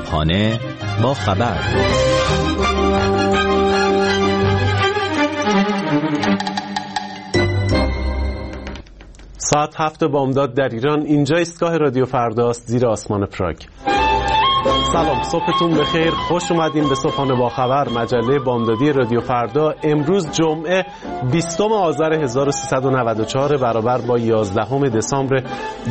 صبحانه با خبر. ساعت 7 بامداد در ایران. اینجا ایستگاه رادیو فرداست زیر آسمان پراگ. سلام، صبحتون بخیر. خوش اومدین به صبحانه با خبر، مجله بامدادی رادیو فردا. امروز جمعه 20 آذر 1394 برابر با 11 دسامبر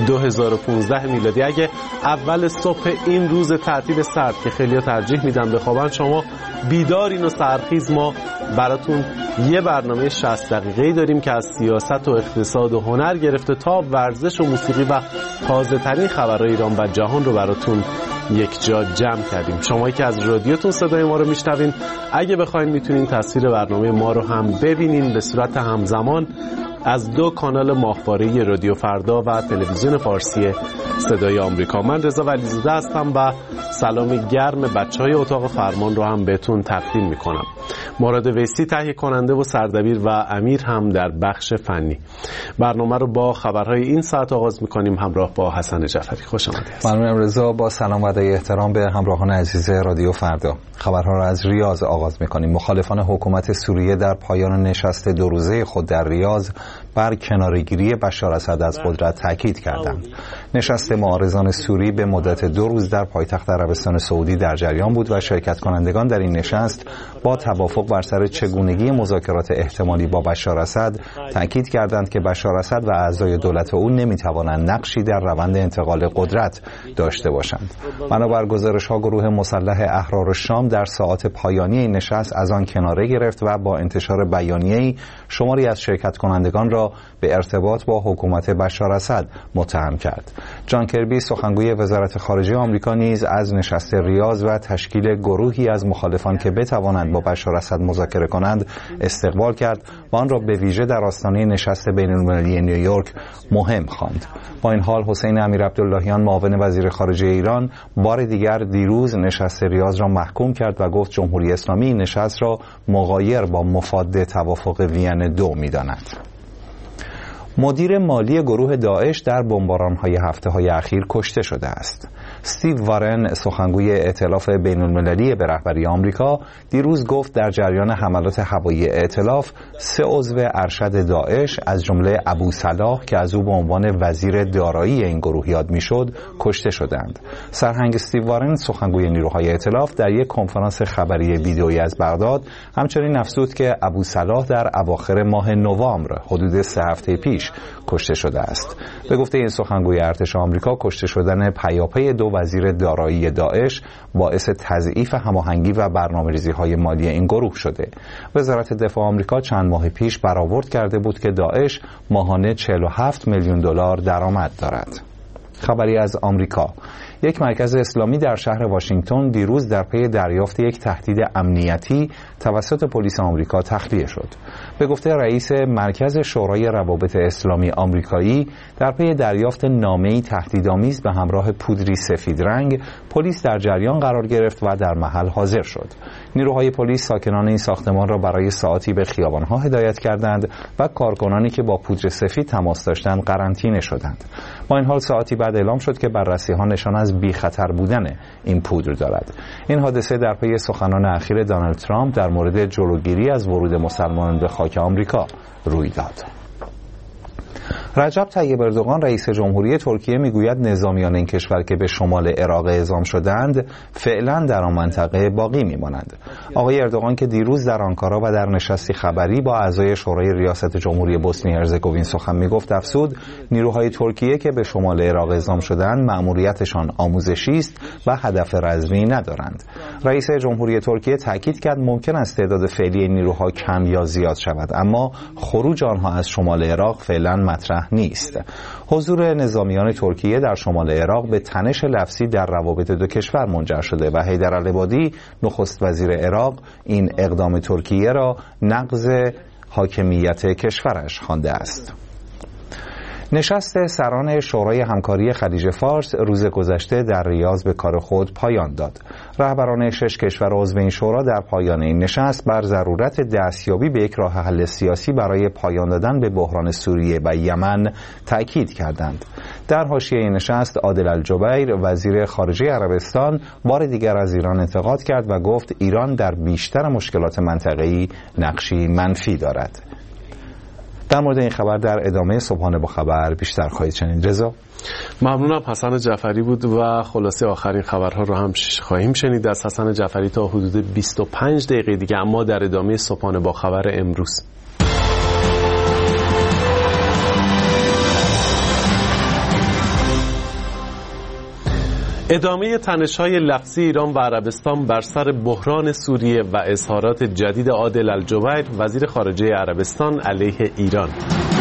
2015 میلادی. اگه اول صبح این روز تعطیل سرد که خیلی‌ها ترجیح میدن بخوابن، شما بیدارین و سرخیز، ما براتون یه برنامه 60 دقیقه‌ای داریم که از سیاست و اقتصاد و هنر گرفته تا ورزش و موسیقی و تازه‌ترین خبرهای ایران و جهان رو براتون یک جا جمع کردیم. شمایی که از رادیوتون صدای ما رو میشنوین، اگه بخواین میتونین تصویر برنامه ما رو هم ببینین به صورت همزمان از 2 کانال ماهواره‌ای رادیو فردا و تلویزیون فارسی صدای آمریکا. من رضا ولیزاده هستم و سلام گرم بچهای اتاق فرمان رو هم بهتون تقدیم میکنم. مراد ویسی تهیه کننده و سردبیر و امیر هم در بخش فنی. برنامه رو با خبرهای این ساعت آغاز میکنیم همراه با حسن جعفری. خوش آمدید. ممنونم رضا. با سلام و ادای احترام به همراهان عزیز رادیو فردا. خبرها رو از ریاض آغاز میکنیم. مخالفان حکومت سوریه در پایان نشست 2 روزه خود در ریاض بر کناره‌گیری بشار اسد از قدرت تاکید کردند. نشست معارضان سوری به مدت 2 روز در پایتخت عربستان سعودی در جریان بود و شرکت کنندگان در این نشست با توافق بر سر چگونگی مذاکرات احتمالی با بشار اسد تاکید کردند که بشار اسد و اعضای دولت او نمی‌توانند نقشی در روند انتقال قدرت داشته باشند. بنابر گزارش‌ها گروه مسلح احرار الشام در ساعات پایانی این نشست از آن کناره گرفت و با انتشار بیانیه‌ای شماری از شرکت کنندگان را به ارتباط با حکومت بشار اسد متهم کرد. جان کربی سخنگوی وزارت خارجه آمریکا نیز از نشست ریاض و تشکیل گروهی از مخالفان که بتوانند با بشار اسد مذاکره کنند استقبال کرد و آن را به ویژه در آستانه نشست بین‌المللی نیویورک مهم خواند. با این حال حسین امیرعبداللهیان معاون وزیر خارجه ایران بار دیگر دیروز نشست ریاض را محکوم کرد و گفت جمهوری اسلامی این نشست را مغایر با مفاد توافق وین 2 می‌داند. مدیر مالی گروه داعش در بمباران‌های هفته‌های اخیر کشته شده است. استیو وارن سخنگوی ائتلاف بین‌المللی به رهبری آمریکا دیروز گفت در جریان حملات هوایی ائتلاف 3 عضو ارشد داعش از جمله ابو صلاح که از او به عنوان وزیر دارایی این گروه یاد میشد کشته شدند. سرهنگ استیو وارن سخنگوی نیروهای ائتلاف در یک کنفرانس خبری ویدئویی از بغداد همچنین افزود که ابو صلاح در اواخر ماه نوامبر حدود 3 هفته پیش کشته شده است. به گفته این سخنگوی ارتش آمریکا کشته شدن پیاپی 2 وزیر دارایی داعش باعث تضعیف هماهنگی و برنامه‌ریزی‌های مالی این گروه شده. وزارت دفاع آمریکا چند ماه پیش برآورد کرده بود که داعش ماهانه 47 میلیون دلار درآمد دارد. خبری از آمریکا. یک مرکز اسلامی در شهر واشنگتن دیروز در پی دریافت یک تهدید امنیتی توسط پلیس آمریکا تخلیه شد. به گفته رئیس مرکز شورای روابط اسلامی آمریکایی، در پی دریافت نامه‌ای تهدیدآمیز به همراه پودری سفید رنگ، پلیس در جریان قرار گرفت و در محل حاضر شد. نیروهای پلیس ساکنان این ساختمان را برای ساعتی به خیابان‌ها هدایت کردند و کارکنانی که با پودر سفید تماس داشتند قرنطینه شدند. با این حال ساعتی بعد اعلام شد که بررسی‌ها نشان از بی خطر بودن این پودر دارد. این حادثه در پی سخنان اخیر دونالد ترامپ در مورد جلوگیری از ورود مسلمانان به خاک آمریکا روی داد. رجب طیب اردوغان رئیس جمهوری ترکیه میگوید نظامیان این کشور که به شمال عراق اعزام شدند فعلا در آن منطقه باقی میمانند. آقای اردوغان که دیروز در آنکارا و در نشستی خبری با اعضای شورای ریاست جمهوری بوسنی هرزگوین سخن میگفت افزود نیروهای ترکیه که به شمال عراق اعزام شدند مأموریتشان آموزشی است و هدف رزمی ندارند. رئیس جمهوری ترکیه تاکید کرد ممکن است تعداد فعلی نیروها کم یا زیاد شود، اما خروج آنها از شمال عراق فعلا مطرح نیست. حضور نظامیان ترکیه در شمال عراق به تنش لفظی در روابط 2 کشور منجر شده و حیدر العبادی نخست وزیر عراق این اقدام ترکیه را نقض حاکمیت کشورش خوانده است. نشست سران شورای همکاری خلیج فارس روز گذشته در ریاض به کار خود پایان داد. رهبران 6 کشور عضو این شورا در پایان این نشست بر ضرورت دستیابی به یک راه حل سیاسی برای پایان دادن به بحران سوریه و یمن تأکید کردند. در حاشیه این نشست عادل الجبیر وزیر خارجه عربستان بار دیگر از ایران انتقاد کرد و گفت ایران در بیشتر مشکلات منطقه‌ای نقشی منفی دارد. در مورد این خبر در ادامه صبحانه با خبر بیشتر خواهید شنید. رضا ممنونم. حسن جعفری بود و خلاصه آخرین خبرها رو هم خواهیم شنید از حسن جعفری تا حدود 25 دقیقه دیگه، اما در ادامه صبحانه با خبر امروز. ادامه تنش‌های لفظی ایران و عربستان بر سر بحران سوریه و اظهارات جدید عادل الجبیر وزیر خارجه عربستان علیه ایران.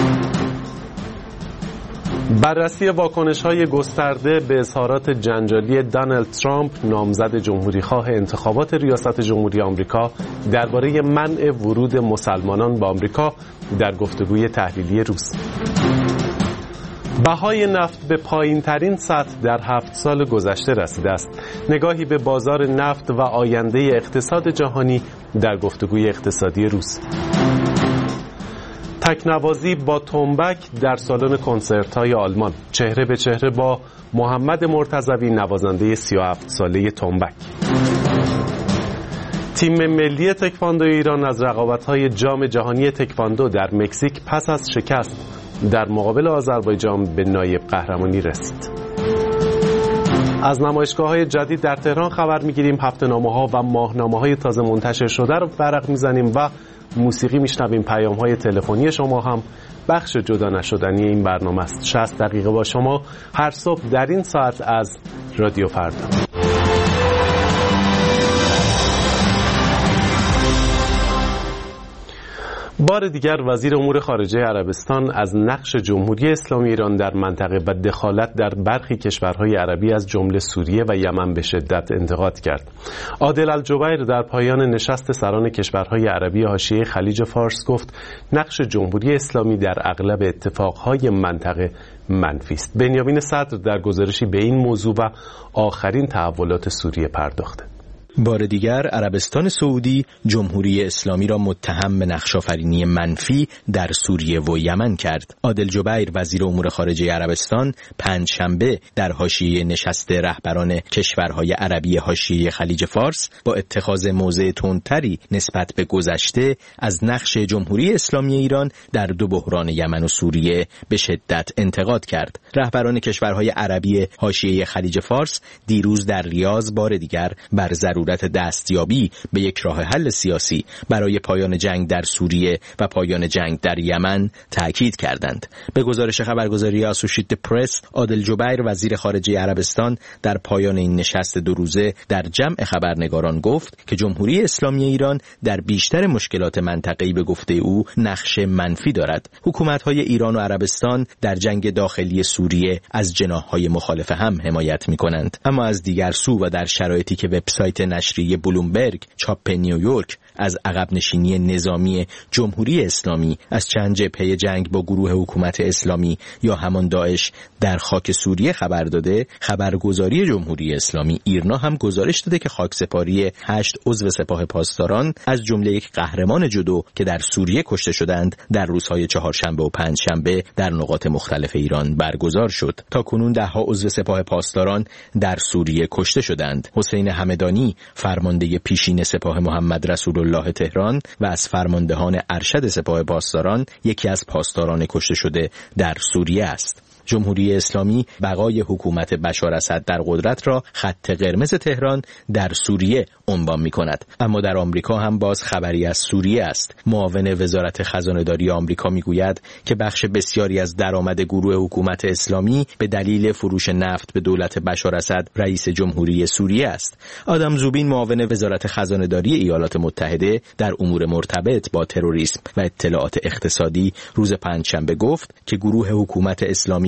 بررسی واکنش‌های گسترده به اظهارات جنجالی دونالد ترامپ نامزد جمهوریخواه انتخابات ریاست جمهوری آمریکا درباره منع ورود مسلمانان به آمریکا در گفتگوی تحلیلی روز. بهای نفت به پایین‌ترین سطح در 7 سال گذشته رسیده است. نگاهی به بازار نفت و آینده اقتصاد جهانی در گفتگوی اقتصادی روز. تکنوازی با تنبک در سالن کنسرت‌های آلمان. چهره به چهره با محمد مرتضوی نوازنده 37 ساله تنبک. تیم ملی تکواندو ایران از رقابت‌های جام جهانی تکواندو در مکزیک پس از شکست در مقابل آذربایجان به نایب قهرمانی رسید. از نمایشگاه‌های جدید در تهران خبر می‌گیریم. هفته‌نامه‌ها و ماهنامه‌های تازه منتشر شده رو ورق می‌زنیم و موسیقی میشنویم. پیام‌های تلفنی شما هم بخش جدا نشدنی این برنامه است. 60 دقیقه با شما هر صبح در این ساعت از رادیو فردا. بار دیگر وزیر امور خارجه عربستان از نقش جمهوری اسلامی ایران در منطقه و دخالت در برخی کشورهای عربی از جمله سوریه و یمن به شدت انتقاد کرد. عادل الجبیر در پایان نشست سران کشورهای عربی حاشیه خلیج فارس گفت نقش جمهوری اسلامی در اغلب اتفاقهای منطقه منفی است. بنیامین صدر در گزارشی به این موضوع و آخرین تحولات سوریه پرداخته. بار دیگر عربستان سعودی جمهوری اسلامی را متهم به نقش‌آفرینی منفی در سوریه و یمن کرد. عادل جبیر وزیر امور خارجه عربستان پنجشنبه در حاشیه نشست رهبران کشورهای عربی حاشیه خلیج فارس با اتخاذ موضع تندتری نسبت به گذشته از نقش جمهوری اسلامی ایران در دو بحران یمن و سوریه به شدت انتقاد کرد. رهبران کشورهای عربی حاشیه خلیج فارس دیروز در ریاض بار دیگر بر ضرورت دستیابی به یک راه حل سیاسی برای پایان جنگ در سوریه و پایان جنگ در یمن تأکید کردند. به گزارش خبرگزاری آسوشیتد پرس، عادل جبیر وزیر خارجه عربستان در پایان این نشست دو روزه در جمع خبرنگاران گفت که جمهوری اسلامی ایران در بیشتر مشکلات منطقه‌ای به گفته او نقش منفی دارد. حکومت‌های ایران و عربستان در جنگ داخلی سوریه از جناح‌های مخالف هم حمایت می‌کنند، اما از دیگر سو و در شرایطی که وبسایت نشریه بلومبرگ چاپ نیویورک از عقب نشینی نظامی جمهوری اسلامی از چند جبهه جنگ با گروه حکومت اسلامی یا همان داعش در خاک سوریه خبر داده، خبرگزاری جمهوری اسلامی ایرنا هم گزارش داده که خاکسپاری 8 عضو سپاه پاسداران از جمله یک قهرمان جودو که در سوریه کشته شدند در روزهای چهارشنبه و پنجشنبه در نقاط مختلف ایران برگزار شد. تا کنون 10 عضو سپاه پاسداران در سوریه کشته شدند. حسین همدانی فرمانده پیشین سپاه محمد رسول الله تهران و از فرماندهان ارشد سپاه پاسداران یکی از پاسداران کشته شده در سوریه است. جمهوری اسلامی بقای حکومت بشار اسد در قدرت را خط قرمز تهران در سوریه عنوان می‌کند. اما در آمریکا هم باز خبری از سوریه است. معاون وزارت خزانه‌داری آمریکا می‌گوید که بخش بسیاری از درآمد گروه حکومت اسلامی به دلیل فروش نفت به دولت بشار اسد رئیس جمهوری سوریه است. آدم زوبین معاون وزارت خزانه‌داری ایالات متحده در امور مرتبط با تروریسم و اطلاعات اقتصادی روز پنجشنبه گفت که گروه حکومت اسلامی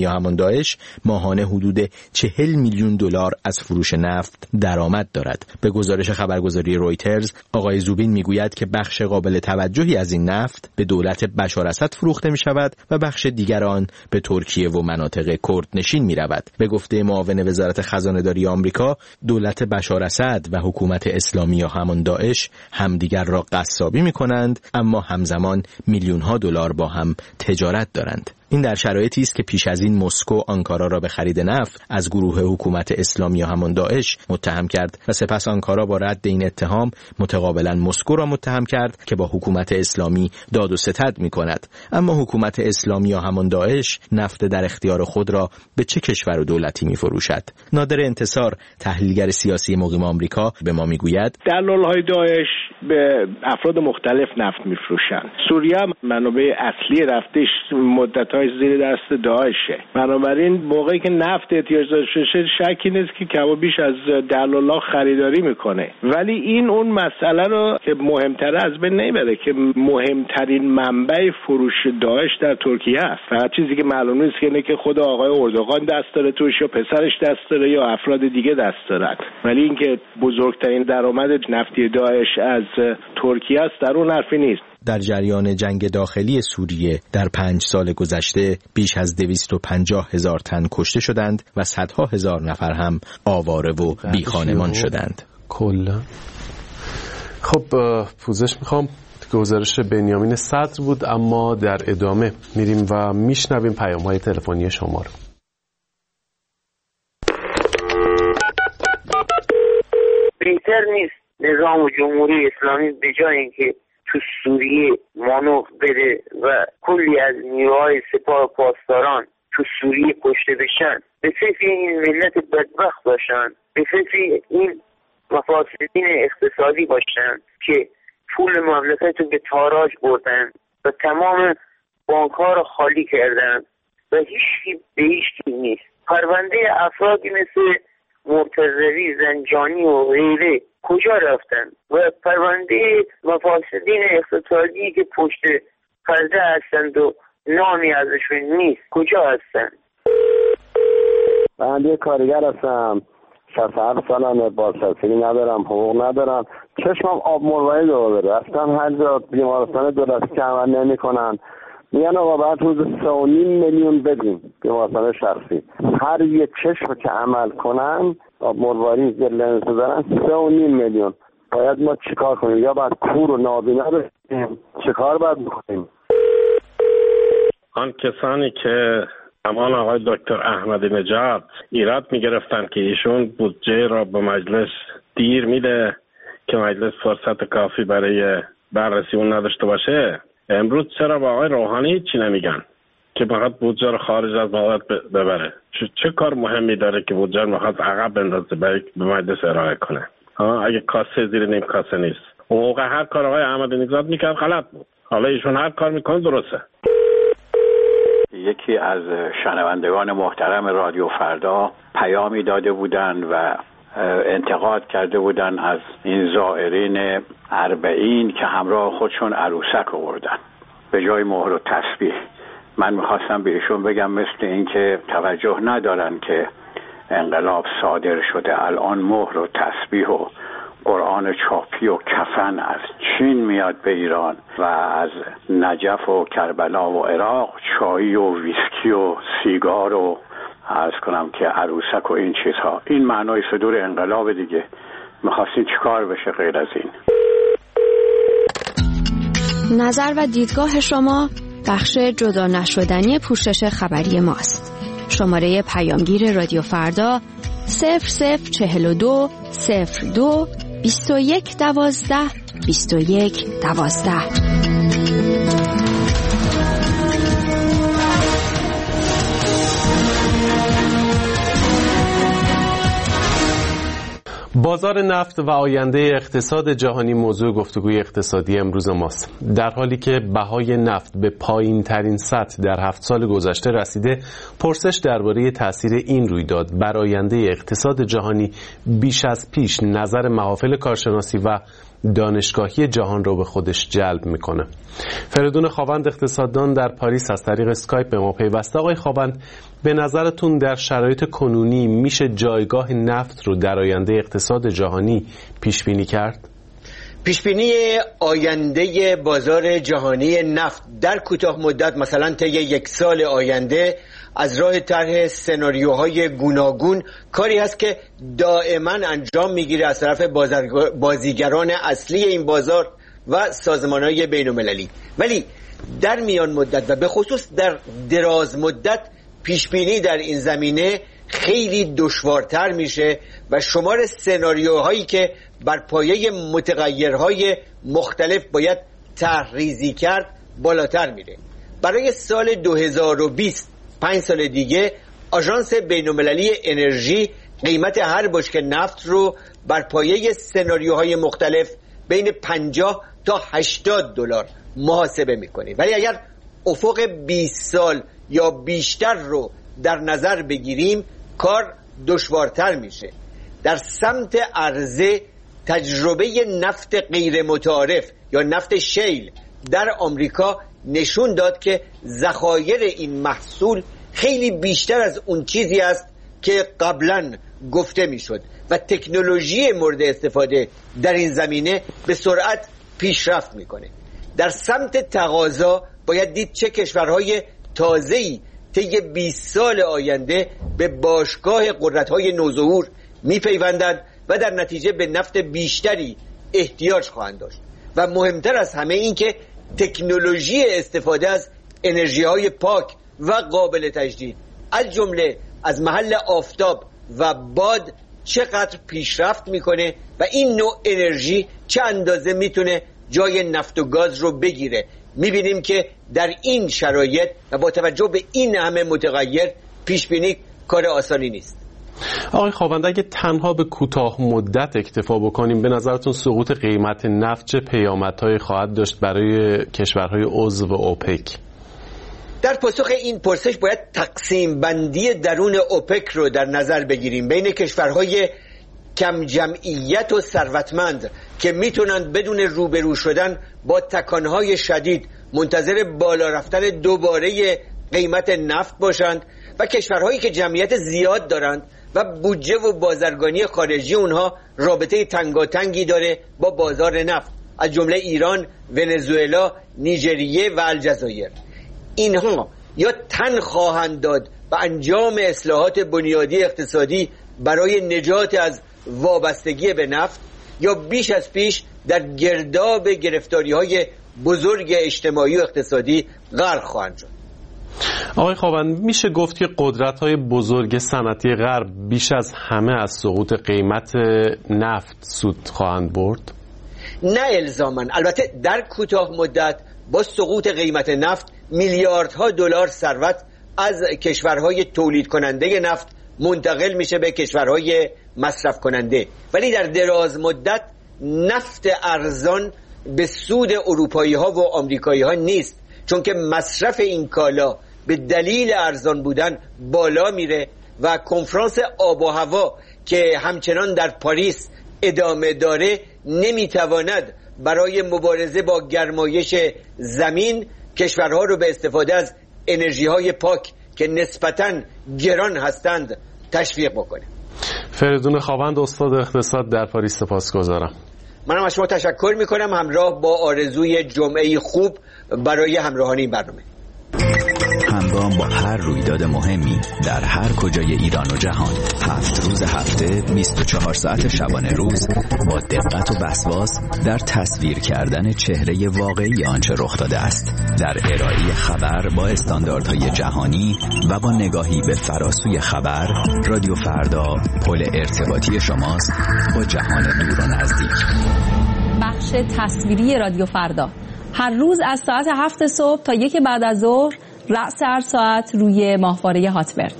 یا همان داعش ماهانه حدود 40 میلیون دلار از فروش نفت درآمد دارد. به گزارش خبرگزاری رویترز، آقای زوبین میگوید که بخش قابل توجهی از این نفت به دولت بشار اسد فروخته می شود و بخش دیگر آن به ترکیه و مناطق کردنشین می رود. به گفته معاون وزارت خزانه‌داری آمریکا، دولت بشار اسد و حکومت اسلامی یا همان داعش همدیگر را قصابی می کنند، اما همزمان میلیون ها دلار با هم تجارت دارند. این در شرایطی است که پیش از این مسکو آنکارا را به خرید نفت از گروه حکومت اسلامی یا همان داعش متهم کرد و سپس آنکارا با رد این اتهام متقابلا مسکو را متهم کرد که با حکومت اسلامی داد و ستد می‌کند. اما حکومت اسلامی یا همان داعش نفت در اختیار خود را به چه کشور و دولتی می‌فروشد؟ نادر انتصار، تحلیلگر سیاسی مقیم آمریکا، به ما می‌گوید دلال‌های داعش به افراد مختلف نفت می‌فروشند. سوریه منابع اصلی رفتش مدت زیر دست داعشه. بنابراین موقعی که نفت احتیاج داشته شه شکی نیست که کمابیش از دلالا خریداری میکنه. ولی این اون مسئله رو که مهمتره از بین نمیبره که مهمترین منبع فروش داعش در ترکیه است. فقط چیزی که معلوم نیست که اینه که خود آقای اردوغان دست داره توش یا پسرش دست داره یا افراد دیگه دست دارن. ولی اینکه بزرگترین درآمد نفتی داعش از ترکیه است در اون حرفی نیست. در جریان جنگ داخلی سوریه در 5 سال گذشته بیش از 250,000 تن کشته شدند و صدها هزار نفر هم آواره و بیخانمان شدند. کلا خب پوزش میخوام. گزارش بنیامین صدر بود، اما در ادامه میریم و میشنویم پیام‌های تلفنی شما رو. بهتر نیست نظام جمهوری اسلامی به جای اینکه تو سوریه مانور بره و کلی از نیروهای سپاه پاسداران تو سوریه کشته بشن، به فکر این ملت بدبخت باشن، به فکر این مفاسدین اقتصادی باشن که پول مملکت رو به تاراج بردن و تمام بانک‌ها رو خالی کردن و هیچ به هیچ نیست. پرونده افرادی مثل مرتضوی، زنجانی و غیره کجا رفتن و پرونده مفاسدین اقتصادی که پشت پرده هستند و نامی ازشون نیست کجا هستن؟ من یه کارگر هستم، 67 سالمه، بازنشستگی ندارم، حقوق ندارم، چشمم آب مروارید رو داره. رفتم هر جا بیمارستان دولتی که عمل نمی کنن میگن آقا باید حدود 3.5 میلیون بدیم بیمارستان شخصی. هر یه چشم که عمل کنن آب مروارید لنز دارن 3.5 میلیون. باید ما چیکار کنیم؟ یا باید کور و نابینا بشیم؟ چیکار باید بکنیم؟ آن کسانی که زمان آقای دکتر احمدی نژاد ایراد میگرفتن که ایشون بودجه را به مجلس دیر میده که مجلس فرصت کافی برای بررسی اون نداشته باشه، امروز چرا با آقای روحانی چی نمیگن که میخواد بودجه رو خارج از مواد ببره؟ چه کار مهمی داره که بودجه رو میخواد عقب بندازه به مجلس ارائه کنه؟ اگه کاسه زیر نیم کاسه نیست. اون موقع هر کار آقای احمدی نژاد میکرد غلط بود، حالا ایشون هر کار میکنه درسته. یکی از شنوندگان محترم رادیو فردا پیامی داده بودند و انتقاد کرده بودند از این زائرین اربعین که همراه خودشون عروسک آوردن به جای مهر و تسبیح. من میخواستم به ایشون بگم مثل این که توجه ندارن که انقلاب صادر شده، الان مهر و تسبیح و قرآن چاپی و کفن از چین میاد به ایران و از نجف و کربلا و عراق چای و ویسکی و سیگار و عرض کنم که عروسک و این چیزها. این معنای صدور انقلاب دیگه. میخواستین چیکار بشه غیر از این؟ نظر و دیدگاه شما بخش جدا نشدنی پوشش خبری ماست. شماره پیامگیر رادیو فردا 0042 02 21 12 21 12. بازار نفت و آینده اقتصاد جهانی موضوع گفتگوی اقتصادی امروز ماست. در حالی که بهای نفت به پایین ترین سطح در 7 سال گذشته رسیده، پرسش درباره تاثیر این رویداد بر آینده اقتصاد جهانی بیش از پیش نظر محافل کارشناسی و دانشگاهی جهان رو به خودش جلب میکنه. فریدون خاوند اقتصاددان در پاریس از طریق اسکایپ به ما پیوسته. آقای خاوند، به نظرتون در شرایط کنونی میشه جایگاه نفت رو در آینده اقتصاد جهانی پیش بینی کرد؟ پیشبینی آینده بازار جهانی نفت در کوتاه مدت، مثلا طی 1 سال آینده، از راه طرح سناریوهای گوناگون کاری هست که دائما انجام میگیره از طرف بازیگران اصلی این بازار و سازمانهای بین‌المللی. ولی در میان مدت و به خصوص در دراز مدت پیشبینی در این زمینه خیلی دشوارتر میشه و شمار سناریوهایی که بر پایه متغیرهای مختلف باید طرح‌ریزی کرد بالاتر میره. برای سال 2020 5 سال دیگه آژانس بین‌المللی انرژی قیمت هر بشکه نفت رو بر پایه سناریوهای مختلف بین 50 تا 80 دلار محاسبه میکنه. ولی اگر افق 20 سال یا بیشتر رو در نظر بگیریم کار دشوارتر میشه. در سمت عرضه تجربه نفت غیر متعارف یا نفت شیل در آمریکا نشون داد که ذخایر این محصول خیلی بیشتر از اون چیزی است که قبلا گفته میشد و تکنولوژی مورد استفاده در این زمینه به سرعت پیشرفت میکنه. در سمت تقاضا باید دید چه کشورهای تازه‌ای طی 20 سال آینده به باشگاه قدرت‌های نوظهور میپیوندند و در نتیجه به نفت بیشتری احتیاج خواهند داشت. و مهمتر از همه این که تکنولوژی استفاده از انرژی‌های پاک و قابل تجدید از جمله از محل آفتاب و باد چقدر پیشرفت میکنه و این نوع انرژی چه اندازه میتونه جای نفت و گاز رو بگیره. میبینیم که در این شرایط و با توجه به این همه متغیر پیش بینی کار آسانی نیست. آقای خاوند، اگه تنها به کوتاه مدت اکتفا بکنیم، به نظرتون سقوط قیمت نفت چه پیامدهایی خواهد داشت برای کشورهای عضو اوپک؟ در پاسخ این پرسش باید تقسیم بندی درون اوپک رو در نظر بگیریم بین کشورهای کم جمعیت و ثروتمند که میتونند بدون روبرو شدن با تکانهای شدید منتظر بالا رفتن دوباره قیمت نفت باشند و کشورهایی که جمعیت زیاد دارند و بودجه و بازرگانی خارجی اونها رابطه تنگاتنگی داره با بازار نفت، از جمله ایران، ونزوئلا، نیجریه و الجزایر. اینها یا تن خواهند داد به انجام اصلاحات بنیادی اقتصادی برای نجات از وابستگی به نفت یا بیش از پیش در گرداب گرفتاری‌های بزرگ اجتماعی و اقتصادی غرق خواهند شد. آقای خاوند، میشه گفت که قدرت‌های بزرگ صنعتی غرب بیش از همه از سقوط قیمت نفت سود خواهند برد؟ نه الزاماً. البته در کوتاه مدت با سقوط قیمت نفت میلیاردها دلار ثروت از کشورهای تولید کننده نفت منتقل میشه به کشورهای مصرف کننده، ولی در دراز مدت نفت ارزان به سود اروپایی ها و آمریکایی ها نیست، چون که مصرف این کالا به دلیل ارزان بودن بالا میره و کنفرانس آب و هوا که همچنان در پاریس ادامه داره نمیتواند برای مبارزه با گرمایش زمین کشورها رو به استفاده از انرژی های پاک که نسبتاً گران هستند تشویق بکنه. فریدون خاوند، استاد اقتصاد در پاریس، سپاسگزارم. منم از شما تشکر میکنم، همراه با آرزوی جمعه خوب برای همراهان این برنامه. همگام با هر رویداد مهمی در هر کجای ایران و جهان، 7 روز هفته 24 ساعت شبانه روز با دقت و وسواس در تصویر کردن چهره واقعی آنچه رخ داده است، در ارائه خبر با استانداردهای جهانی و با نگاهی به فراسوی خبر، رادیو فردا پل ارتباطی شماست با جهان دور و نزدیک. بخش تصویری رادیو فردا هر روز از ساعت 7 صبح تا 1 بعد از ظهر، رأس هر ساعت روی ماهواره هاتبرد.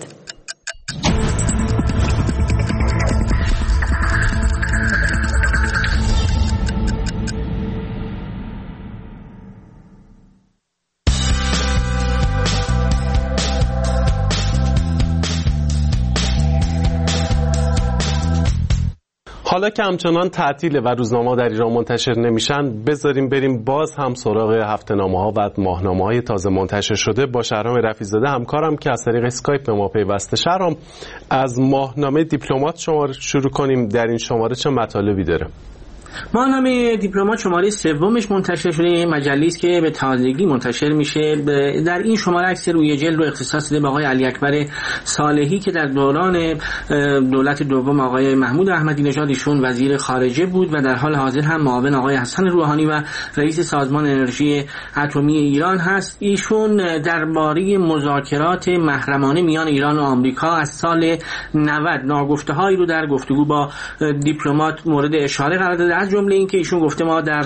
حالا حالا که همچنان تعطیله و روزنامه‌ها در ایران منتشر نمیشن، بذاریم بریم باز هم سراغ هفته‌نامه‌ها و ماهنامه‌های تازه منتشر شده با شهرام رفیع‌زاده همکارم که از طریق اسکایپ به ما پیوسته. شهرام، از ماهنامه دیپلمات شروع کنیم. در این شماره چه مطالبی داره؟ ماهنامه دیپلمات شماره سومش منتشر شده، مجله است که به تازگی منتشر میشه. در این شماره عکس روی جلد رو اختصاص داده به آقای علی اکبر صالحی که در دوران دولت دوم آقای محمود احمدی نژاد ایشون وزیر خارجه بود و در حال حاضر هم معاون آقای حسن روحانی و رئیس سازمان انرژی اتمی ایران هست. ایشون درباره مذاکرات محرمانه میان ایران و آمریکا از سال 90 ناگفته‌هایی رو در گفتگو با دیپلمات مورد اشاره قرار داده. از جمله این که ایشون گفته ما در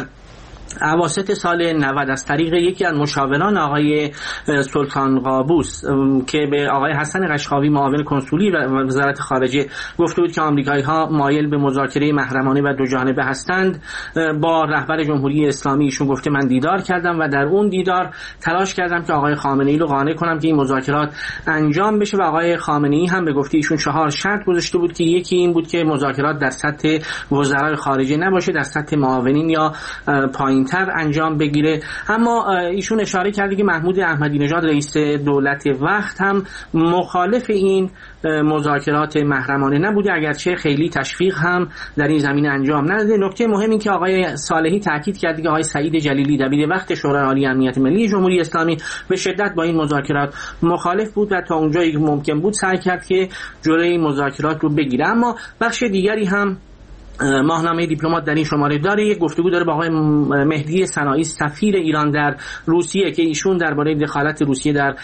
اواسط سال 90 از طریق یکی از مشاوران آقای سلطان قابوس که به آقای حسن قشقاوی معاون کنسولی وزارت خارجه گفته بود که آمریکایی‌ها مایل به مذاکره محرمانه و دو جانبه هستند، با رهبر جمهوری اسلامی ایشون گفته من دیدار کردم و در اون دیدار تلاش کردم که آقای خامنه‌ای رو قانع کنم که این مذاکرات انجام بشه و آقای خامنه‌ای هم به گفته ایشون 4 شرط گذاشته بود که یکی این بود که مذاکرات در سطح وزرای خارجه نباشه، در سطح معاونین یا پایین‌تر انجام بگیره. اما ایشون اشاره کرده که محمود احمدی نژاد رئیس دولت وقت هم مخالف این مذاکرات محرمانه نبوده، اگرچه خیلی تشویق هم در این زمینه انجام نداده. نکته مهم این که آقای صالحی تاکید کرده که آقای سعید جلیلی دبیر وقت شورای عالی امنیت ملی جمهوری اسلامی به شدت با این مذاکرات مخالف بود و تا اونجایی که ممکن بود سعی کرد که جلوی مذاکرات رو بگیره. اما بخش دیگری هم ماهنامه دیپلمات در این شماره داره، یک گفتگو داره با آقای مهدی سنایی سفیر ایران در روسیه که ایشون درباره دخالت روسیه در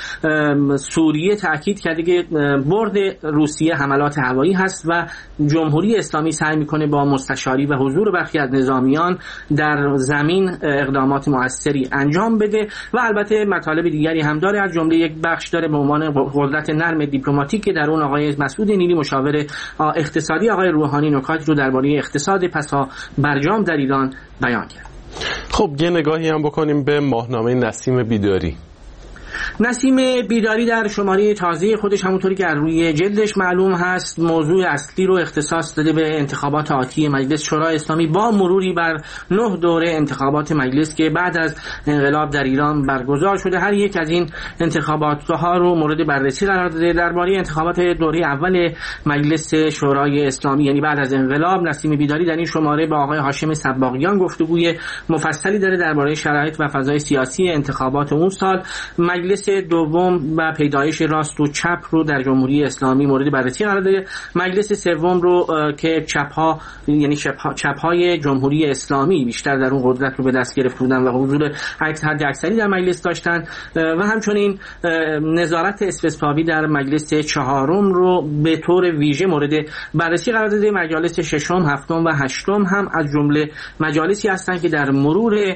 سوریه تاکید کرده که برد روسیه حملات هوایی هست و جمهوری اسلامی سعی میکنه با مستشاری و حضور برخی از نظامیان در زمین اقدامات موثری انجام بده. و البته مطالب دیگری هم داره، از جمله یک بخش داره به عنوان قدرت نرم دیپلماتیک که در اون آقای مسعود نیلی مشاور اقتصادی آقای روحانی نکاتی رو درباره اقتصاد پسا برجام در ایران بیان کرد. خب یه نگاهی هم بکنیم به ماهنامه نسیم بیداری. نسیم بیداری در شماره تازه خودش همونطوری که روی جلدش معلوم هست موضوع اصلی رو اختصاص داده به انتخابات آتی مجلس شورای اسلامی با مروری بر 9 دوره انتخابات مجلس که بعد از انقلاب در ایران برگزار شده. هر یک از این انتخابات ها رو مورد بررسی قرار داده. درباره انتخابات دوره اول مجلس شورای اسلامی یعنی بعد از انقلاب، نسیم بیداری در این شماره با آقای هاشم سباقیان گفتگوی مفصلی داره درباره شرایط و فضای سیاسی انتخابات اون سال. مجلس دوم و پیدایش راست و چپ رو در جمهوری اسلامی مورد بررسی قرار داده. مجلس سوم رو که چپ‌ها یعنی چپ‌های جمهوری اسلامی بیشتر در اون قدرت رو به دست گرفته بودن و حضور حد اکثری در مجلس داشتن و همچنین نظارت اسپسپاوی در مجلس چهارم رو به طور ویژه مورد بررسی قرار داده. مجالس ششم، هفتم و هشتم هم از جمله مجالسی هستند که در مرور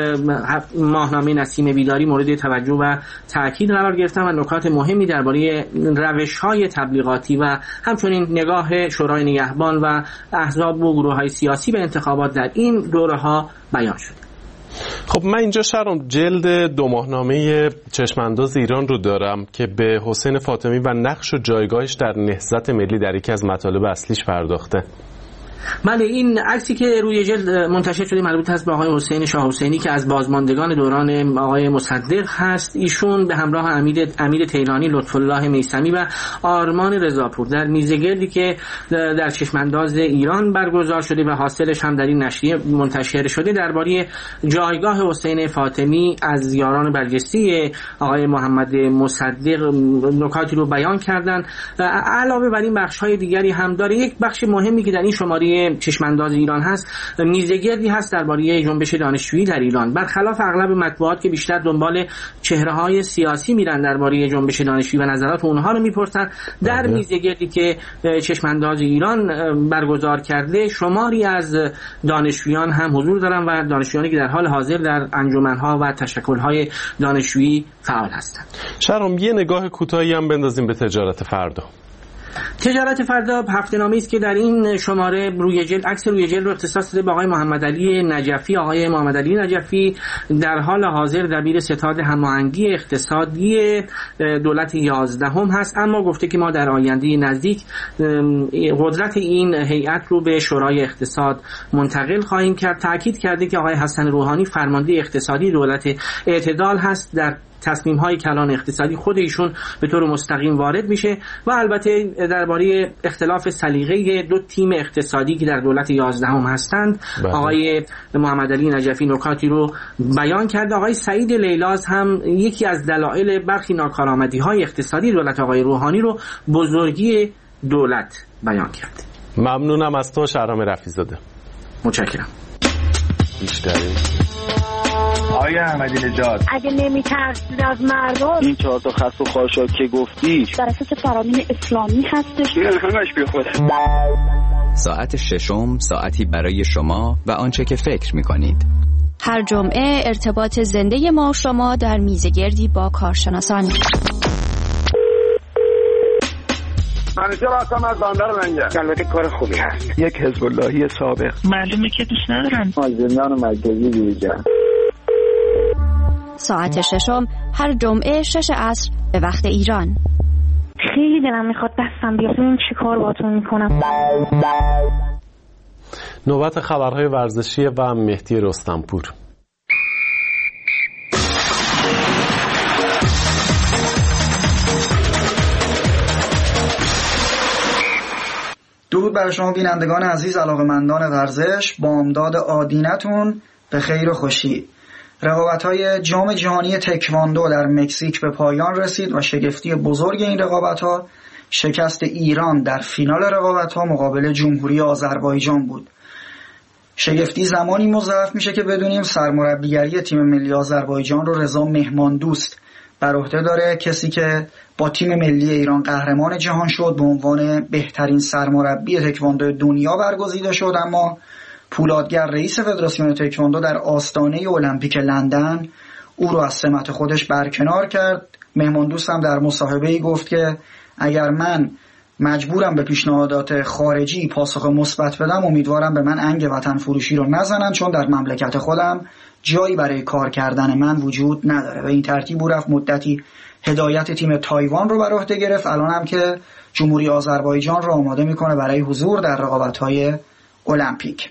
ماهنامه نسیم بیداری مورد توجه و تأکید قرار گرفتن و نکات مهمی درباره روش‌های تبلیغاتی و همچنین نگاه شورای نگهبان و احزاب و گروه‌های سیاسی به انتخابات در این دوره‌ها بیان شد. خب من اینجا شهرام جلد 2 ماهنامه چشمانداز ایران رو دارم که به حسین فاطمی و نقش و جایگاهش در نهضت ملی در یکی از مطالب اصلیش پرداخته. بله، این عکسی که روی جلد منتشر شده مربوط است به آقای حسین شاه حسینی که از بازماندگان دوران آقای مصدق هست. ایشون به همراه امیر تهرانی، لطف الله میثمی و آرمان رضاپور در میزگردی که در چشمانداز ایران برگزار شده و حاصلش هم در این نشریه منتشر شده درباره جایگاه حسین فاطمی از یاران برجسته آقای محمد مصدق نکاتی رو بیان کردن. علاوه بر این بخش‌های دیگری هم داره. یک بخش مهمی که در این شماره چشمانداز ایران هست میزگردی هست درباره جنبش دانشجویی در ایران. برخلاف اغلب مطبوعات که بیشتر دنبال چهره‌های سیاسی میرن درباره جنبش دانشجویی و نظرات اونها رو میپرسن، در میزگردی که چشمانداز ایران برگزار کرده شماری از دانشجویان هم حضور دارن و دانشجویانی که در حال حاضر در انجمن‌ها و تشکل‌های دانشجویی فعال هستند. شهرام یه نگاه کوتاهی هم بندازیم به تجارت فردا. تجارت فردا هفته‌نامه‌ای است که در این شماره عکس روی جلد رو اختصاص داده به آقای محمدعلی نجفی. آقای محمدعلی نجفی در حال حاضر دبیر ستاد هماهنگی اقتصادی دولت 11 هست، اما گفته که ما در آینده نزدیک قدرت این هیئت رو به شورای اقتصاد منتقل خواهیم کرد. تاکید کرده که آقای حسن روحانی فرمانده اقتصادی دولت اعتدال هست، در تصمیم‌های کلان اقتصادی خود ایشون به طور مستقیم وارد میشه و البته درباره اختلاف سلیقه دو تیم اقتصادی که در دولت 11 هستند آقای محمدعلی نجفی نکاتی رو بیان کرده. آقای سعید لیلاز هم یکی از دلایل برخی ناکارآمدی‌های اقتصادی دولت آقای روحانی رو بزرگی دولت بیان کرد. ممنونم از تو شهرام رفیع‌زاده. متشکرم. بیشتری آیا احمدی نژاد اگه نمیترسید از مردم، این 4 تا خط و خاشاک که گفتی بر اساس فرامین اسلامی هستش، همش بی خود. ساعت ششم، ساعتی برای شما و آنچه که فکر می‌کنید. هر جمعه ارتباط زنده ما شما در میزگردی با کارشناسان. منیجر هستم از بندر لنگر. البته کار خوبی هست. یک حزب اللهی سابق. معلومه که دوست ندارم. زندان مرکزی بیرجا. ساعت ششم هر جمعه 6 عصر به وقت ایران. خیلی دلم میخواد دستم بیاد ببینم چی کار باهاتون میکنم. نوبت خبرهای ورزشی و مهدی رستمپور. درود بر شما بینندگان عزیز، علاقه‌مندان ورزش. بامداد آدینتون به خیر و خوشی. رقابت‌های جام جهانی تکواندو در مکزیک به پایان رسید و شگفتی بزرگ این رقابت‌ها شکست ایران در فینال رقابت‌ها مقابل جمهوری آذربایجان بود. شگفتی زمانی مضاعف میشه که بدونیم سرمربیگری تیم ملی آذربایجان رو رضا مهماندوست بر عهده داره، کسی که با تیم ملی ایران قهرمان جهان شد، به عنوان بهترین سرمربی تکواندو دنیا برگزیده شد، اما پولادگر رئیس فدراسیون تکواندو در آستانه المپیک لندن او رو از سمت خودش برکنار کرد. مهماندوست هم در مصاحبه‌ای گفت که اگر من مجبورم به پیشنهادات خارجی پاسخ مثبت بدم، امیدوارم به من انگ وطن فروشی رو نزنن، چون در مملکت خودم جایی برای کار کردن من وجود نداره. و این ترتیب رفت مدتی هدایت تیم تایوان رو بر عهده گرفت. الان هم که جمهوری آذربایجان رو آماده میکنه برای حضور در رقابت‌های المپیک.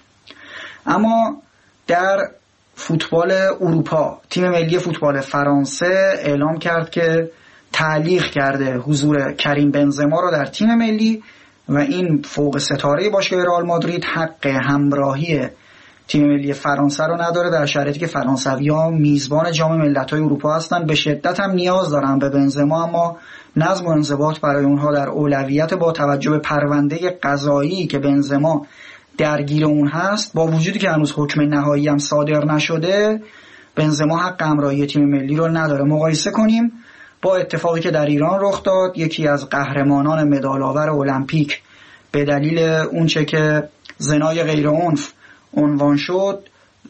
اما در فوتبال اروپا تیم ملی فوتبال فرانسه اعلام کرد که تعلیق کرده حضور کریم بنزما رو در تیم ملی و این فوق ستاره باشگاه رئال مادرید حق همراهی تیم ملی فرانسه رو نداره، در شرایطی که فرانسوی‌ها میزبان جام ملت‌های اروپا هستن. به شدت هم نیاز دارن به بنزما، اما نظم و انضباط برای اونها در اولویت با توجه به پرونده قضایی که بنزما درگیر اون هست، با وجودی که هنوز حکم نهایی هم صادر نشده، بنزما حق همراهی تیم ملی رو نداره. مقایسه کنیم با اتفاقی که در ایران رخ داد، یکی از قهرمانان مدال‌آور المپیک به دلیل اونچه که زنای غیرعنف عنوان شد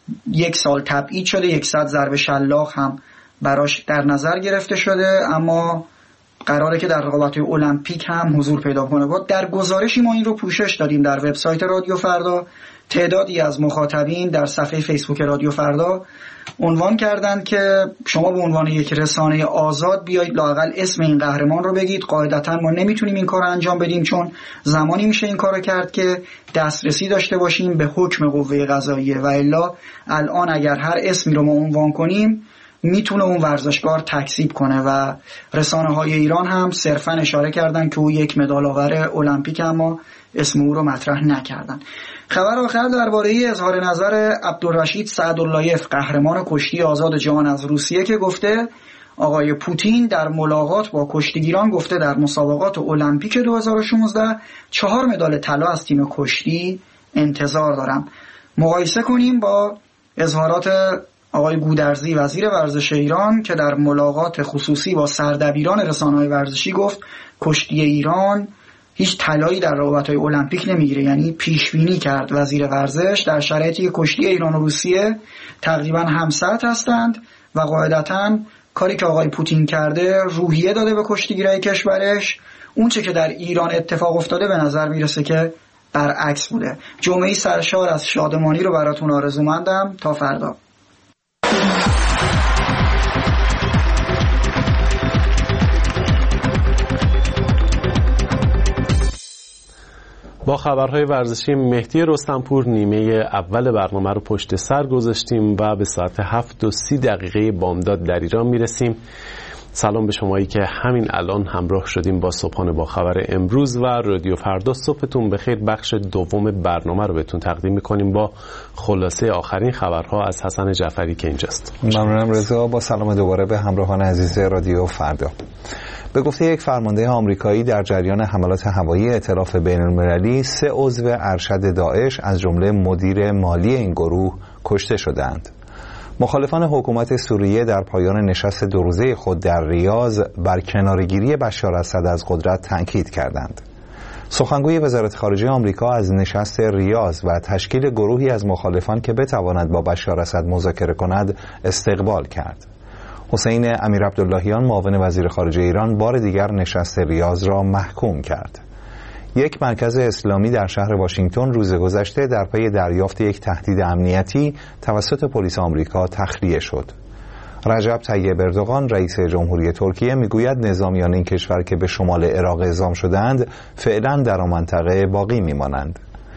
1 سال تبعید شده، 100 ضرب شلاق هم براش در نظر گرفته شده، اما قراره که در رقابت‌های المپیک هم حضور پیدا کنه. با در گزارشی ما این رو پوشش دادیم در وبسایت رادیو فردا. تعدادی از مخاطبین در صفحه فیسبوک رادیو فردا عنوان کردند که شما به عنوان یک رسانه آزاد بیایید لااقل اسم این قهرمان رو بگید. قاعدتاً ما نمیتونیم این کار رو انجام بدیم، چون زمانی میشه این کار رو کرد که دسترسی داشته باشیم به حکم قوه قضاییه، و الا الان اگر هر اسمی رو ما عنوان کنیم میتونه اون ورزشکار تکذیب کنه. و رسانه‌های ایران هم صرفاً اشاره کردن که او یک مدال آور المپیک، اما اسم او رو مطرح نکردن. خبر آخر درباره اظهار نظر عبدالرشید سعداللایف قهرمان کشتی آزاد جهان از روسیه که گفته آقای پوتین در ملاقات با کشتیگیران گفته در مسابقات المپیک 2016 4 مدال طلا از تیم کشتی انتظار دارم. مقایسه کنیم با اظهارات آقای گودرزی وزیر ورزش ایران که در ملاقات خصوصی با سردبیران رسانه‌های ورزشی گفت کشتی ایران هیچ طلایی در رقابت‌های المپیک نمیگیره. یعنی پیش بینی کرد وزیر ورزش در شرایطی که کشتی ایران و روسیه تقریبا همسط هستند و قاعدتاً کاری که آقای پوتین کرده روحیه داده به کشتیگیرای کشورش، اون چه که در ایران اتفاق افتاده به نظر میرسه که برعکس بوده. جمعه‌ای سرشار از شادمانی رو براتون آرزومندم. تا فردا. با خبرهای ورزشی مهدی رستمپور نیمه اول برنامه رو پشت سر گذاشتیم و به ساعت 7:30 بامداد در ایران میرسیم. سلام به شمایی که همین الان همراه شدیم با صبحانه با خبر امروز و رادیو فردا. صبحتون بخیر. بخش دوم برنامه رو بهتون تقدیم میکنیم با خلاصه آخرین خبرها از حسن جعفری که اینجاست. ممنونم رضا. با سلام دوباره به همراهان عزیز رادیو فردا. به گفته یک فرمانده آمریکایی در جریان حملات هوایی ائتلاف بین‌المللی 3 عضو ارشد داعش از جمله مدیر مالی این گروه کشته شدند. مخالفان حکومت سوریه در پایان نشست 2 روزه خود در ریاض بر کناره‌گیری بشار اسد از قدرت تاکید کردند. سخنگوی وزارت خارجه آمریکا از نشست ریاض و تشکیل گروهی از مخالفان که بتواند با بشار اسد مذاکره کند استقبال کرد. حسین امیرعبداللهیان معاون وزیر خارجه ایران بار دیگر نشست ریاض را محکوم کرد. یک مرکز اسلامی در شهر واشنگتن روز گذشته در پی دریافت یک تهدید امنیتی توسط پلیس آمریکا تخلیه شد. رجب طیب اردوغان رئیس جمهوری ترکیه میگوید نظامیان این کشور که به شمال عراق اعزام شدند فعلا در آن منطقه باقی میمانند.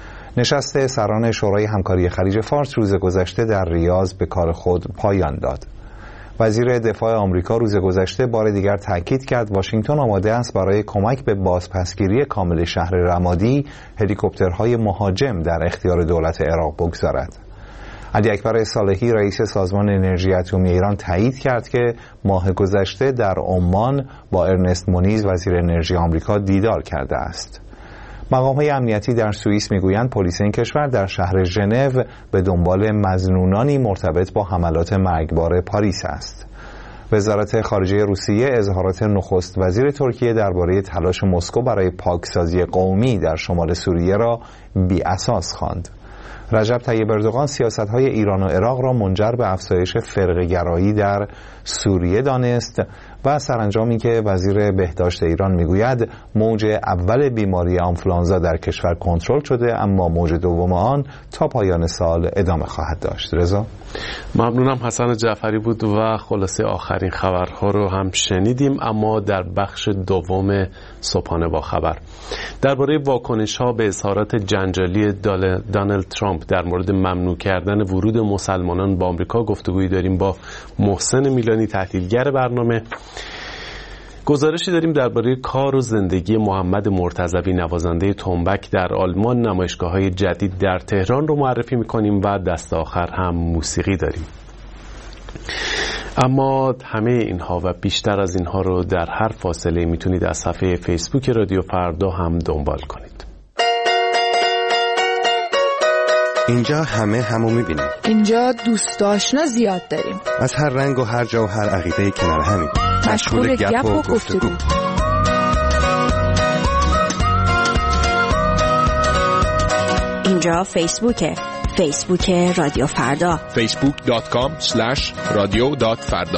نشست سران شورای همکاری خلیج فارس روز گذشته در ریاض به کار خود پایان داد. وزیر دفاع آمریکا روز گذشته بار دیگر تاکید کرد واشنگتن آماده است برای کمک به بازپسگیری کامل شهر رمادی هلیکوپترهای مهاجم در اختیار دولت عراق بگذارد. علی اکبر صالحی رئیس سازمان انرژی اتمی ایران تایید کرد که ماه گذشته در عمان با ارنست مونیز وزیر انرژی آمریکا دیدار کرده است. مقام‌های امنیتی در سوئیس میگویند پلیس این کشور در شهر ژنو به دنبال مظنونانی مرتبط با حملات مرگبار پاریس است. وزارت خارجه روسیه اظهارات نخست وزیر ترکیه درباره تلاش مسکو برای پاکسازی قومی در شمال سوریه را بی‌اساس خواند. رجب طیب اردوغان سیاست‌های ایران و عراق را منجر به افزایش فرقه‌گرایی در سوریه دانست و سرانجامی که وزیر بهداشت ایران میگوید موج اول بیماری آنفولانزا در کشور کنترل شده اما موج دوم آن تا پایان سال ادامه خواهد داشت. رضا ممنونم. حسن جعفری بود و خلاصه آخرین خبرها رو هم شنیدیم. اما در بخش دوم صبحانه با خبر درباره واکنش‌ها به اظهارات جنجالی دونالد ترامپ در مورد ممنوع کردن ورود مسلمانان به آمریکا گفتگویی داریم با محسن میلانی تحلیلگر برنامه. گزارشی داریم درباره کار و زندگی محمد مرتضوی نوازنده تنبک در آلمان. نمایشگاه‌های جدید در تهران رو معرفی می‌کنیم و دست آخر هم موسیقی داریم. اما همه اینها و بیشتر از اینها رو در هر فاصله میتونید از صفحه فیسبوک رادیو فردا هم دنبال کنید. اینجا همه همو میبینیم. اینجا دوست آشنا زیاد داریم. از هر رنگ و هر جا و هر عقیده کنار همیم. مشغول گپ و گفتگو. اینجا فیسبوک رادیو فردا. facebook.com/radio.farda.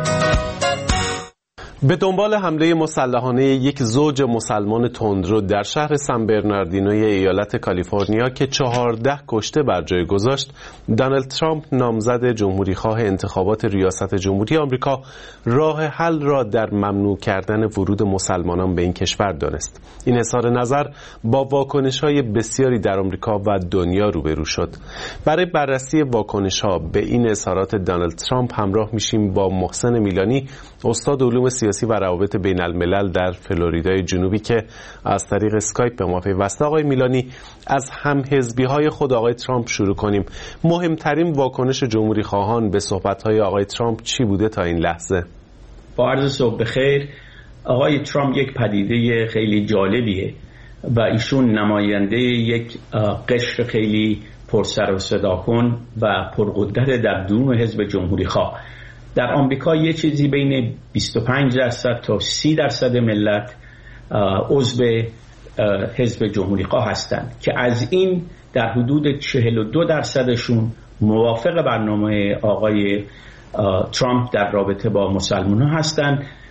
به دنبال حمله مسلحانه یک زوج مسلمان تندرو در شهر سن برناردینوی ایالت کالیفرنیا که 14 کشته بر جای گذاشت، دونالد ترامپ نامزد جمهوریخواه انتخابات ریاست جمهوری آمریکا راه حل را در ممنوع کردن ورود مسلمانان به این کشور دانست. این اظهار نظر با واکنش‌های بسیاری در آمریکا و دنیا روبرو شد. برای بررسی واکنش‌ها به این اظهارات دونالد ترامپ همراه میشیم با محسن میلانی، استاد علوم سیاسی و روابط بین الملل در فلوریدای جنوبی که از طریق اسکایپ به ما پیوسته. آقای میلانی، از هم‌حزبی‌های خود آقای ترامپ شروع کنیم. مهمترین واکنش جمهوری خواهان به صحبت‌های آقای ترامپ چی بوده تا این لحظه؟ با عرض صبح بخیر. آقای ترامپ یک پدیده خیلی جالبیه و ایشون نماینده یک قشر خیلی پرسر و صدا کن و پرقدرت در درون حزب جمهوری خواه. در آمریکا یه چیزی بین 25% تا 30% ملت عضو حزب جمهوری خواه هستند که از این در حدود 42%شون موافق برنامه آقای ترامپ در رابطه با مسلمان ها هستند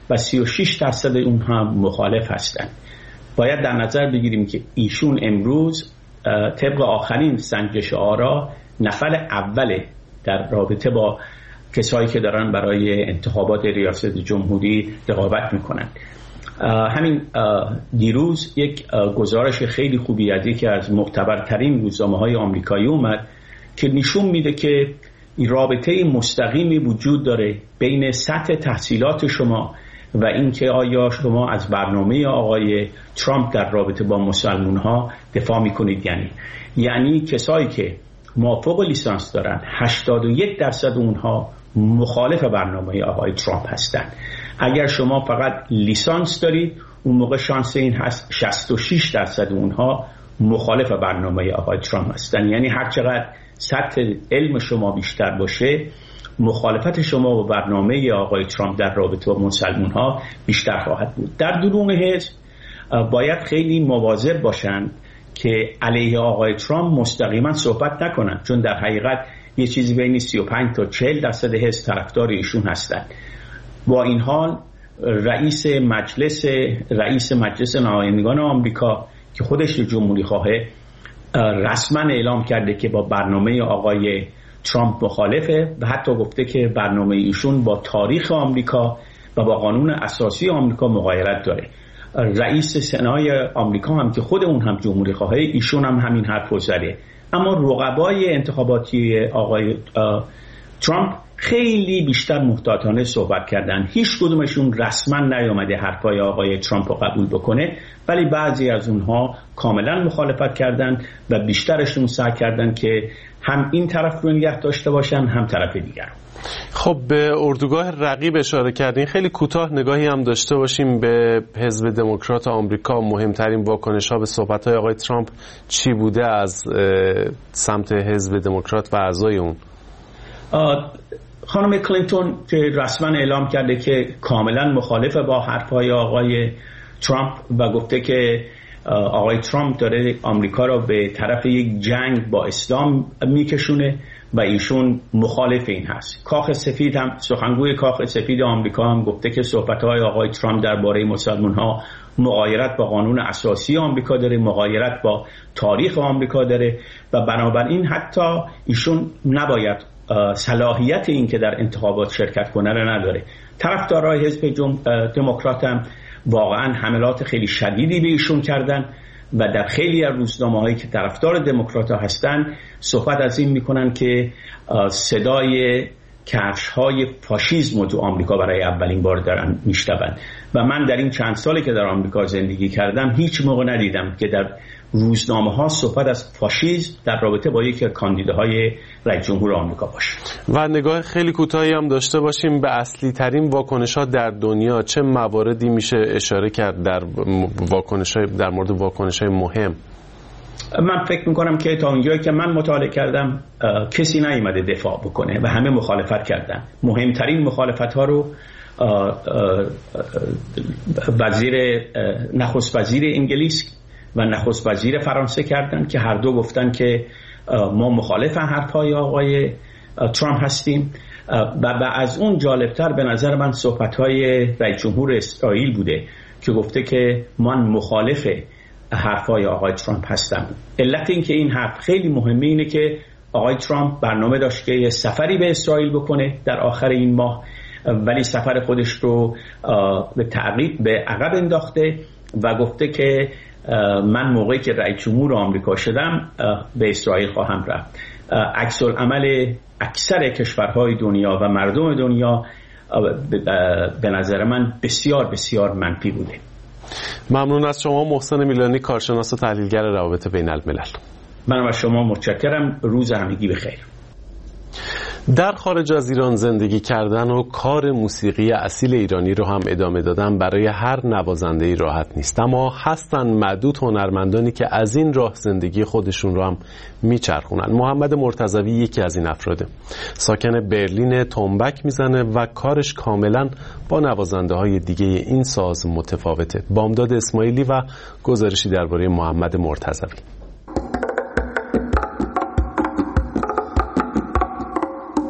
و 36% اونها مخالف هستند. باید در نظر بگیریم که ایشون امروز طبق آخرین سنجش آرا نفر اوله در رابطه با کسایی که دارن برای انتخابات ریاست جمهوری رقابت میکنن. همین دیروز یک گزارش خیلی خوبی از یکی از معتبرترین روزنامه‌های آمریکایی اومد که نشون میده که رابطه مستقیمی وجود داره بین سطح تحصیلات شما و اینکه آیا شما از برنامه آقای ترامپ در رابطه با مسلمان‌ها دفاع میکنید. یعنی کسایی که موافق لیسانس دارن 81% اونها مخالف برنامه آقای ترامپ هستند. اگر شما فقط لیسانس دارید اون موقع شانس این هست 66% اونها مخالف برنامه آقای ترامپ هستند. یعنی هر چقدر سطح علم شما بیشتر باشه مخالفت شما با برنامه آقای ترامپ در رابطه با مسلمان‌ها بیشتر خواهد بود. در درون حزب باید خیلی مواظب باشند که علیه آقای ترامپ مستقیما صحبت نکنند، چون در حقیقت یه چیزی بین 35 تا 40% حزب طرفدار ایشون هستند. با این حال رئیس مجلس نمایندگان آمریکا که خودش جمهوری خواهه رسما اعلام کرده که با برنامه آقای ترامپ مخالفه و حتی گفته که برنامه ایشون با تاریخ آمریکا و با قانون اساسی آمریکا مغایرت داره. رئیس سنای آمریکا هم که خود اون هم جمهوری خواهه ایشون هم همین حرف رو زده. اما رقبای انتخاباتی آقای ترامپ خیلی بیشتر محتاطانه صحبت کردن. هیچ کدومشون رسما نیامده حرفای آقای ترامپ رو قبول بکنه، ولی بعضی از اونها کاملا مخالفت کردن و بیشترشون سعی کردن که هم این طرف رو نگه داشته باشن هم طرف دیگر. خب به اردوگاه رقیب اشاره کردین، خیلی کوتاه نگاهی هم داشته باشیم به حزب دموکرات آمریکا. مهمترین واکنش‌ها به صحبت‌های آقای ترامپ چی بوده از سمت حزب دموکرات و اعضای اون؟ خانم کلینتون که رسما اعلام کرده که کاملا مخالف با حرفهای آقای ترامپ و گفته که آقای ترامپ داره آمریکا را به طرف یک جنگ با اسلام میکشونه و ایشون مخالف این هست. کاخ سفید هم، سخنگوی کاخ سفید آمریکا هم گفته که صحبت‌های آقای ترامپ درباره مسلمان‌ها مغایرت با قانون اساسی آمریکا داره، مغایرت با تاریخ آمریکا داره و بنابراین حتی ایشون نباید صلاحیت این که در انتخابات شرکت کنه رو نداره. طرفدارای حزب دموکرات هم واقعا حملات خیلی شدیدی به ایشون کردن و در خیلی از روزنامه‌هایی که طرفدار دموکرات‌ها هستن صحبت از این میکنن که صدای کفش‌های فاشیسم رو تو آمریکا برای اولین بار دارن میشنون و من در این چند سالی که در آمریکا زندگی کردم هیچ موقع ندیدم که در روزنامه‌ها صحبت از فاشیسم در رابطه با یکی از کاندیداهای رئیس جمهور آمریکا باشه. و نگاه خیلی کوتاهی هم داشته باشیم به اصلی ترین واکنش‌ها در دنیا. چه مواردی میشه اشاره کرد در مورد واکنش‌های مهم؟ من فکر میکنم که تا اونجایی که من مطالعه کردم کسی نیامده دفاع بکنه و همه مخالفت کردن. مهمترین مخالفت‌ها رو نخست وزیر انگلیس و نخست وزیر فرانسه کردن که هر دو گفتن که ما مخالف حرفهای آقای ترامپ هستیم و از اون جالبتر به نظر من صحبت‌های رئیس جمهور اسرائیل بوده که گفته که من مخالف حرفای آقای ترامپ هستم. علت این که این حرف خیلی مهمه اینه که آقای ترامپ برنامه داشت که یه سفری به اسرائیل بکنه در آخر این ماه، ولی سفر خودش رو به عقب انداخته و گفته که من موقعی که رئیس جمهور آمریکا شدم به اسرائیل خواهم رفت. عکس العمل اکثر کشورهای دنیا و مردم دنیا به نظر من بسیار بسیار منفی بوده. ممنون از شما محسن میلانی، کارشناس و تحلیلگر روابط بین الملل. من از شما متشکرم. روز همگی بخیر. در خارج از ایران زندگی کردن و کار موسیقی اصیل ایرانی رو هم ادامه دادن برای هر نوازنده‌ای راحت نیست، اما هستن معدود هنرمندانی که از این راه زندگی خودشون رو هم میچرخونن. محمد مرتضوی یکی از این افراده. ساکن برلین، تنبک میزنه و کارش کاملا با نوازنده‌های دیگه این ساز متفاوته. بامداد اسماعیلی و گزارشی درباره محمد مرتضوی.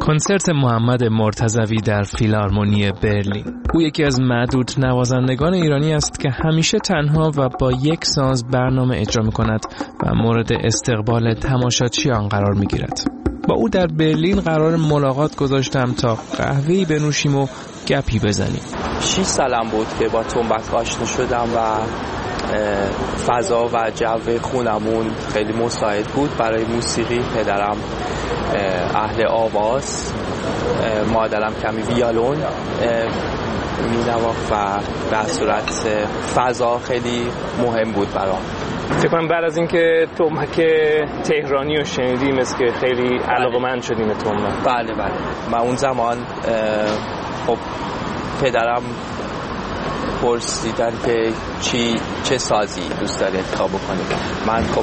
کنسرت محمد مرتضوی در فیلارمونی برلین. او یکی از معدود نوازندگان ایرانی است که همیشه تنها و با یک ساز برنامه اجرا می‌کند و مورد استقبال تماشاچیان قرار می‌گیرد. با او در برلین قرار ملاقات گذاشتم تا قهوه‌ای بنوشیم و گپی بزنیم. 6 سالم بود که با تنبک آشنا شدم و فضا و جو خونمون خیلی مساعد بود برای موسیقی. پدرم اهل آواز، مادرم کمی ویولون می‌نواخت و در صورت فضا خیلی مهم بود برام. فکر کنم بعد از اینکه تنبک تهرانی رو شنیدیم مثل که خیلی علاقه‌مند شدیم به تنبک. بله من اون زمان خب پدرم پرسیدن که چه سازی دوست داری انتخاب بکنی. من خب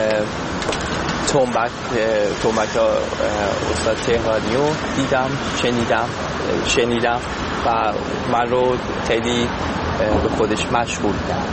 تنبک استاد تهرانی رو دیدم، شنیدم و من رو خیلی به خودش مشغول کرد.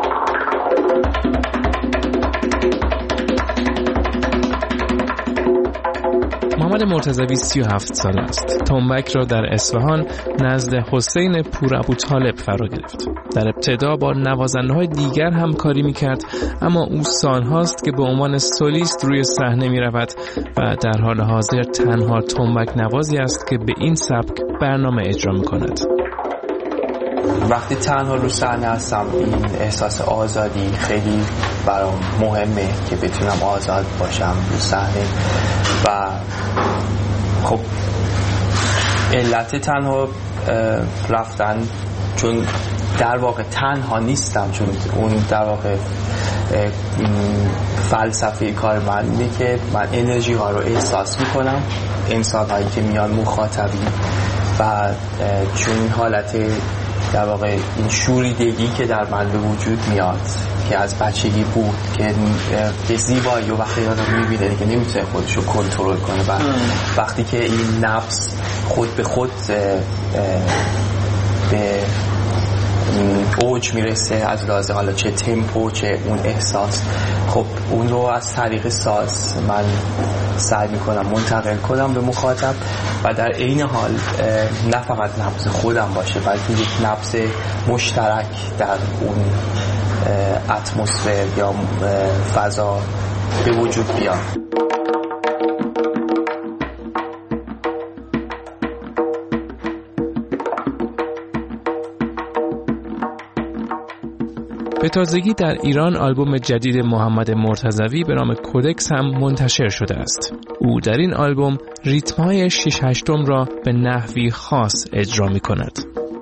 محمد مرتضوی 37 سال است. تنبک را در اصفهان نزد حسین پورابوطالب فرا گرفت. در ابتدا با نوازنده‌های دیگر همکاری می‌کرد، اما او سال‌هاست که به عنوان سولیست روی صحنه می‌رود و در حال حاضر تنها تنبک نوازی است که به این سبک برنامه اجرا می‌کند. وقتی تنها رو صحنه هستم این احساس آزادی خیلی برام مهمه که بتونم آزاد باشم رو صحنه و خب علت تنها رفتن چون در واقع تنها نیستم، چون اون در واقع فلسفه کار من اینه که من انرژی ها رو احساس میکنم، انسان هایی که میان مخاطبی و چون این حالت در واقع این شوریدگی که در من به وجود میاد که از بچگی بود که زیبایی و وقتی آدم میبینه دیگه نمیتونه خودش رو کنترل کنه و وقتی که این نفس خود به خود به اوج میرسه از لحاظ حالا چه تمپو چه اون احساس، خب اون رو از طریق ساز من سعی میکنم منتقل کنم به مخاطب و در عین حال نه فقط نبض خودم باشه بلکه یک نبض مشترک در اون اتمسفر یا فضا به وجود بیاد. به تازگی در ایران آلبوم جدید محمد مرتضوی به نام کودکس هم منتشر شده است. او در این آلبوم ریتم‌های 6/8 را به نحوی خاص اجرا می‌کند.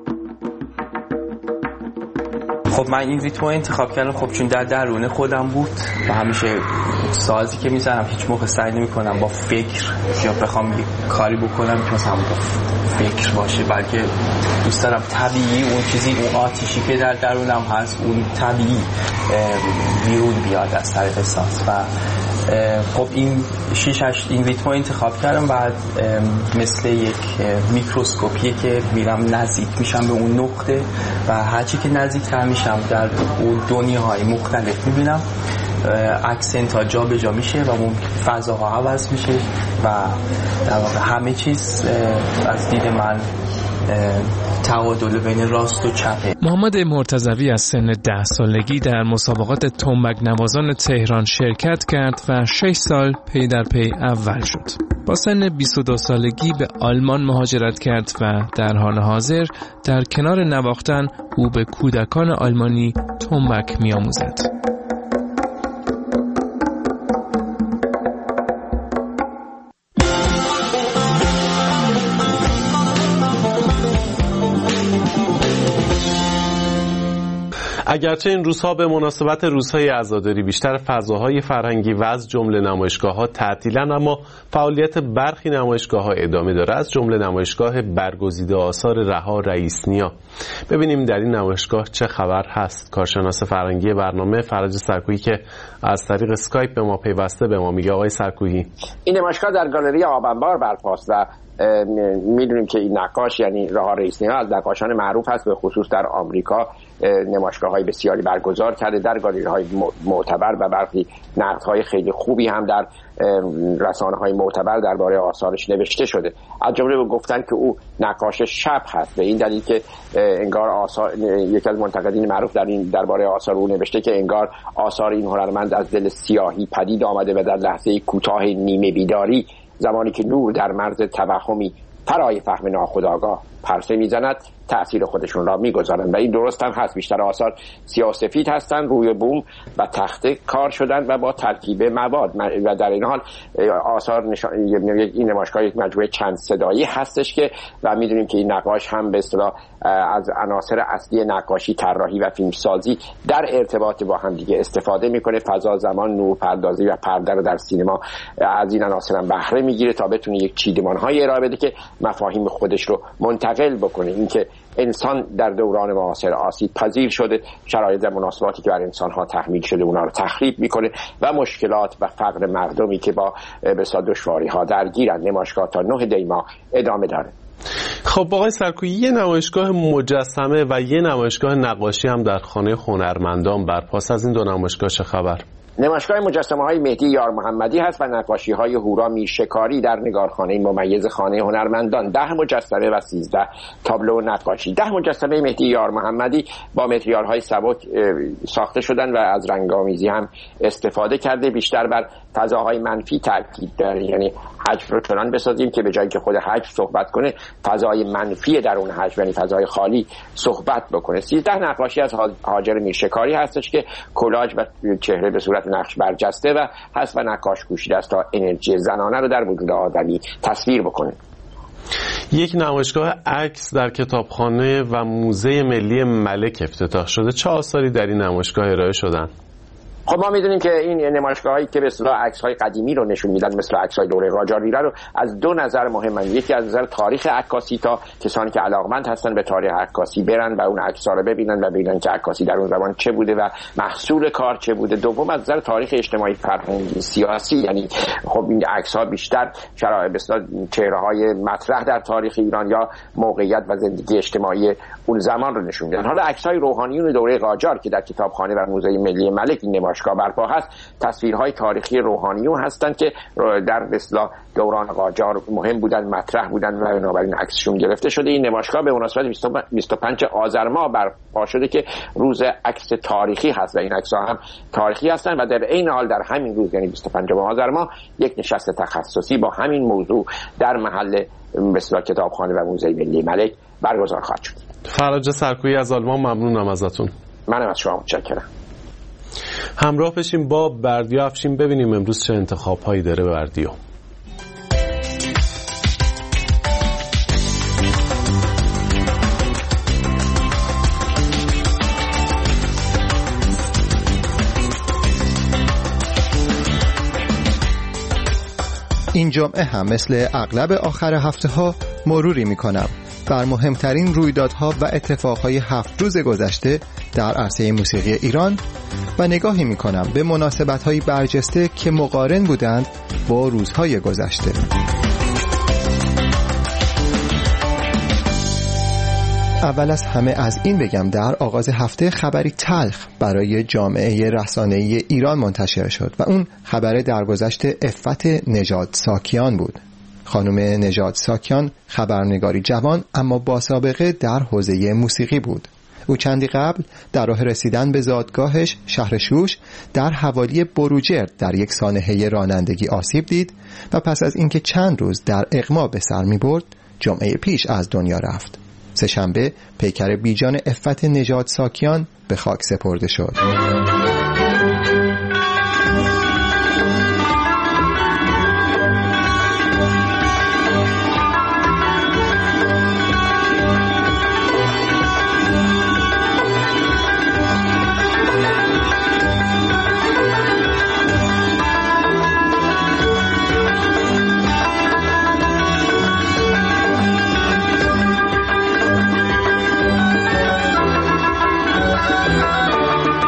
خب من این ریتم رو انتخاب کردم خب چون در درون خودم بود و همیشه سازی که میزنم هیچ موقع سعی نمی‌کنم با فکر یا بخوام یک کاری بکنم که مثلا با فکر باشه، بلکه دوست دارم طبیعی اون چیزی اون آتیشی که در درونم هست اون طبیعی بیرون بیاد از طریق ساز و خب این 6/8 این ریتم رو انتخاب کردم. بعد مثل یک میکروسکوپیه که میرم نزدیک میشم به اون نقطه و هرچی که نزدیکتر میشم در اون دنیاهای مختلف میبینم اکسنت ها جا به جا میشه و اون فضاها عوض میشه و در واقع همه چیز از دید من تعادل بین راست و چپه. محمد مرتضوی از سن 10 سالگی در مسابقات تنبک نوازان تهران شرکت کرد و 6 سال پی در پی اول شد. با سن 22 سالگی به آلمان مهاجرت کرد و در حال حاضر در کنار نواختن او به کودکان آلمانی تنبک می‌آموزد. اگرچه این روزها به مناسبت روزهای عزاداری بیشتر فضاهای فرهنگی و از جمله نمایشگاه‌ها تعطیلن، اما فعالیت برخی نمایشگاه‌ها ادامه داره، از جمله نمایشگاه برگزیده آثار رها رئیس نیا. ببینیم در این نمایشگاه چه خبر هست. کارشناس فرهنگی برنامه فرج سرکویی که از طریق اسکایپ به ما پیوسته به ما میگه. آقای سرکویی، این نمایشگاه در گالری آبانبار برپاست و میدونیم که این نقاش یعنی رها رئیسی از نقاشان معروف هست، به خصوص در آمریکا نمایشگاه‌های بسیاری برگزار کرده در گالری‌های معتبر و برخی نقدهای خیلی خوبی هم در رسانه‌های معتبر درباره آثارش نوشته شده. از جمله گفتن که او نقاش شب هست، به این دلیل که انگار آثار، یکی از منتقدین معروف درباره آثار او نوشته که انگار آثار این هنرمند از دل سیاهی پدید آمده و در لحظه کوتاه نیمه بیداری، زمانی که نور در مرز توهمی فرای فهم ناخودآگاه پرسه میزند، تأثیر خودشون را میگذارند. و این درست هم هست. بیشتر آثار سیاه‌سفید هستن، روی بوم و تخته کار شدن و با ترکیب مواد، و در این حال آثار این نمایشگاه یک مجموعه چند صدایی هستش که و میدونیم که این نقاش هم به اصطلاح از عناصر اصلی نقاشی، طراحی و فیلمسازی در ارتباط با هم دیگه استفاده میکنه. فضا، زمان، نورپردازی و پرده رو در سینما از این عناصر هم بهره میگیره تا بتونه یک چیدمان‌های ارائه بده که مفاهیم خودش رو منتقل بکنه. اینکه انسان در دوران معاصر آسیب پذیر شده، شرایط مناسباتی که بر انسان‌ها تحمیل شده اونها رو تخریب میکنه و مشکلات و فقر مردمی که با بسیار دشواری‌ها درگیرن. نمایشگاه تا 9 دی ماه ادامه داره. خب آقای سرکویی، یه نمایشگاه مجسمه و یه نمایشگاه نقاشی هم در خانه هنرمندان برپاست. از این دو نمایشگاه چه خبر؟ نمایشگاه مجسمه‌های مهدی یار محمدی هست و نقاشی‌های هورا میرشکاری در نگارخانه ممیز خانه هنرمندان. 10 مجسمه و 13 تابلو نقاشی. 10 مجسمه مهدی یار محمدی با متریال‌های سبک ساخته شدن و از رنگامیزی هم استفاده کرده. بیشتر بر فضاهای منفی تاکید داره، یعنی حجم رو چنان بسازیم که به جایی که خود حجم صحبت کنه، فضای منفی در اون حجم، یعنی فضای خالی، صحبت بکنه. 13 نقاشی از هاجر میرشکاری هستش که کلاژ و چهره به صورت نقش برجسته و هست و نقاش کوشیده است تا انرژی زنانه رو در وجود آدمی تصویر بکنه. یک نمایشگاه عکس در کتابخانه و موزه ملی ملک افتتاح شده. چه آثاری در این نمایشگاه ارائه شدن؟ خب ما میدونیم که این نمایشگاهایی که به اصطلاح عکس‌های قدیمی رو نشون میدن، مثل عکس‌های دوره قاجاری‌را، رو از دو نظر مهمن. یکی از نظر تاریخ عکاسی، تا کسانی که علاقمند هستن به تاریخ عکاسی برن و اون عکس‌ها رو ببینن و ببینن که عکاسی در اون زمان چه بوده و محصول کار چه بوده. دوم از نظر تاریخ اجتماعی، فرهنگی، سیاسی، یعنی خب این عکس‌ها بیشتر شرایط به اصطلاح چهره‌های مطرح در تاریخ ایران یا موقعیت و زندگی اجتماعی اون زمان رو نشون میدن. حالا عکس‌های روحانیون دوره قاجار که در کتابخانه و موزه ملی ملک این نمایشگاه برپا هست، تصویرهای تاریخی روحانیون هستند که در اصطلاح دوران قاجار مهم بودن، مطرح بودن و بنابراین عکسشون گرفته شده. این نمایشگاه به مناسبت 25 آذر ماه برپا شده که روز عکس تاریخی هست و این عکس‌ها هم تاریخی هستند و در عین حال در همین روز، یعنی 25 آذر ماه، یک نشست تخصصی با همین موضوع در محل به اصطلاح کتابخانه و موزه ملی ملک برگزار خواهد شد. فرج سرکویی از آلمان، ممنونم ازتون. منم از شما متشکرم. همراه بشیم با بردیا افشین ببینیم امروز چه انتخاب‌هایی داره بردیا. این جمعه هم مثل اغلب آخر هفته ها مروری می کنم بر مهمترین رویدادها و اتفاقهای 7 روز گذشته در عرصه موسیقی ایران و نگاهی می کنم به مناسبت‌های برجسته که مقارن بودند با روزهای گذشته. اول از همه از این بگم در آغاز هفته خبری تلخ برای جامعه رسانه‌ای ایران منتشر شد و اون خبر درگذشت عفت نژاد ساکیان بود. خانم نژاد ساکیان خبرنگاری جوان اما با سابقه در حوزه موسیقی بود. او چندی قبل در راه رسیدن به زادگاهش شهر شوش در حوالی بروجرد در یک سانحه رانندگی آسیب دید و پس از اینکه چند روز در اغما به سر می برد جمعه پیش از دنیا رفت. سه‌شنبه پیکر بیجان عفت نژاد ساکیان به خاک سپرده شد.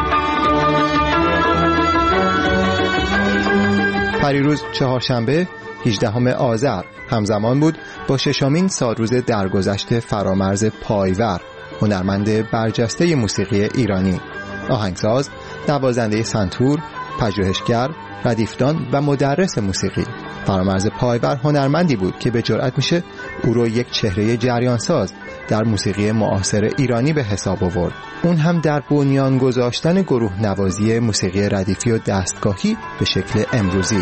پریروز چهارشنبه 18 آذر همزمان بود با ششمین سالروز درگذشت فرامرز پایور، هنرمند برجسته موسیقی ایرانی، آهنگساز، نوازنده سنتور، پژوهشگر، ردیفدان و مدرس موسیقی. فرامرز پایور هنرمندی بود که به جرئت میشه او رو یک چهره جریانساز در موسیقی معاصر ایرانی به حساب آورد. اون هم در بنیان گذاشتن گروه نوازی موسیقی ردیفی و دستگاهی به شکل امروزی.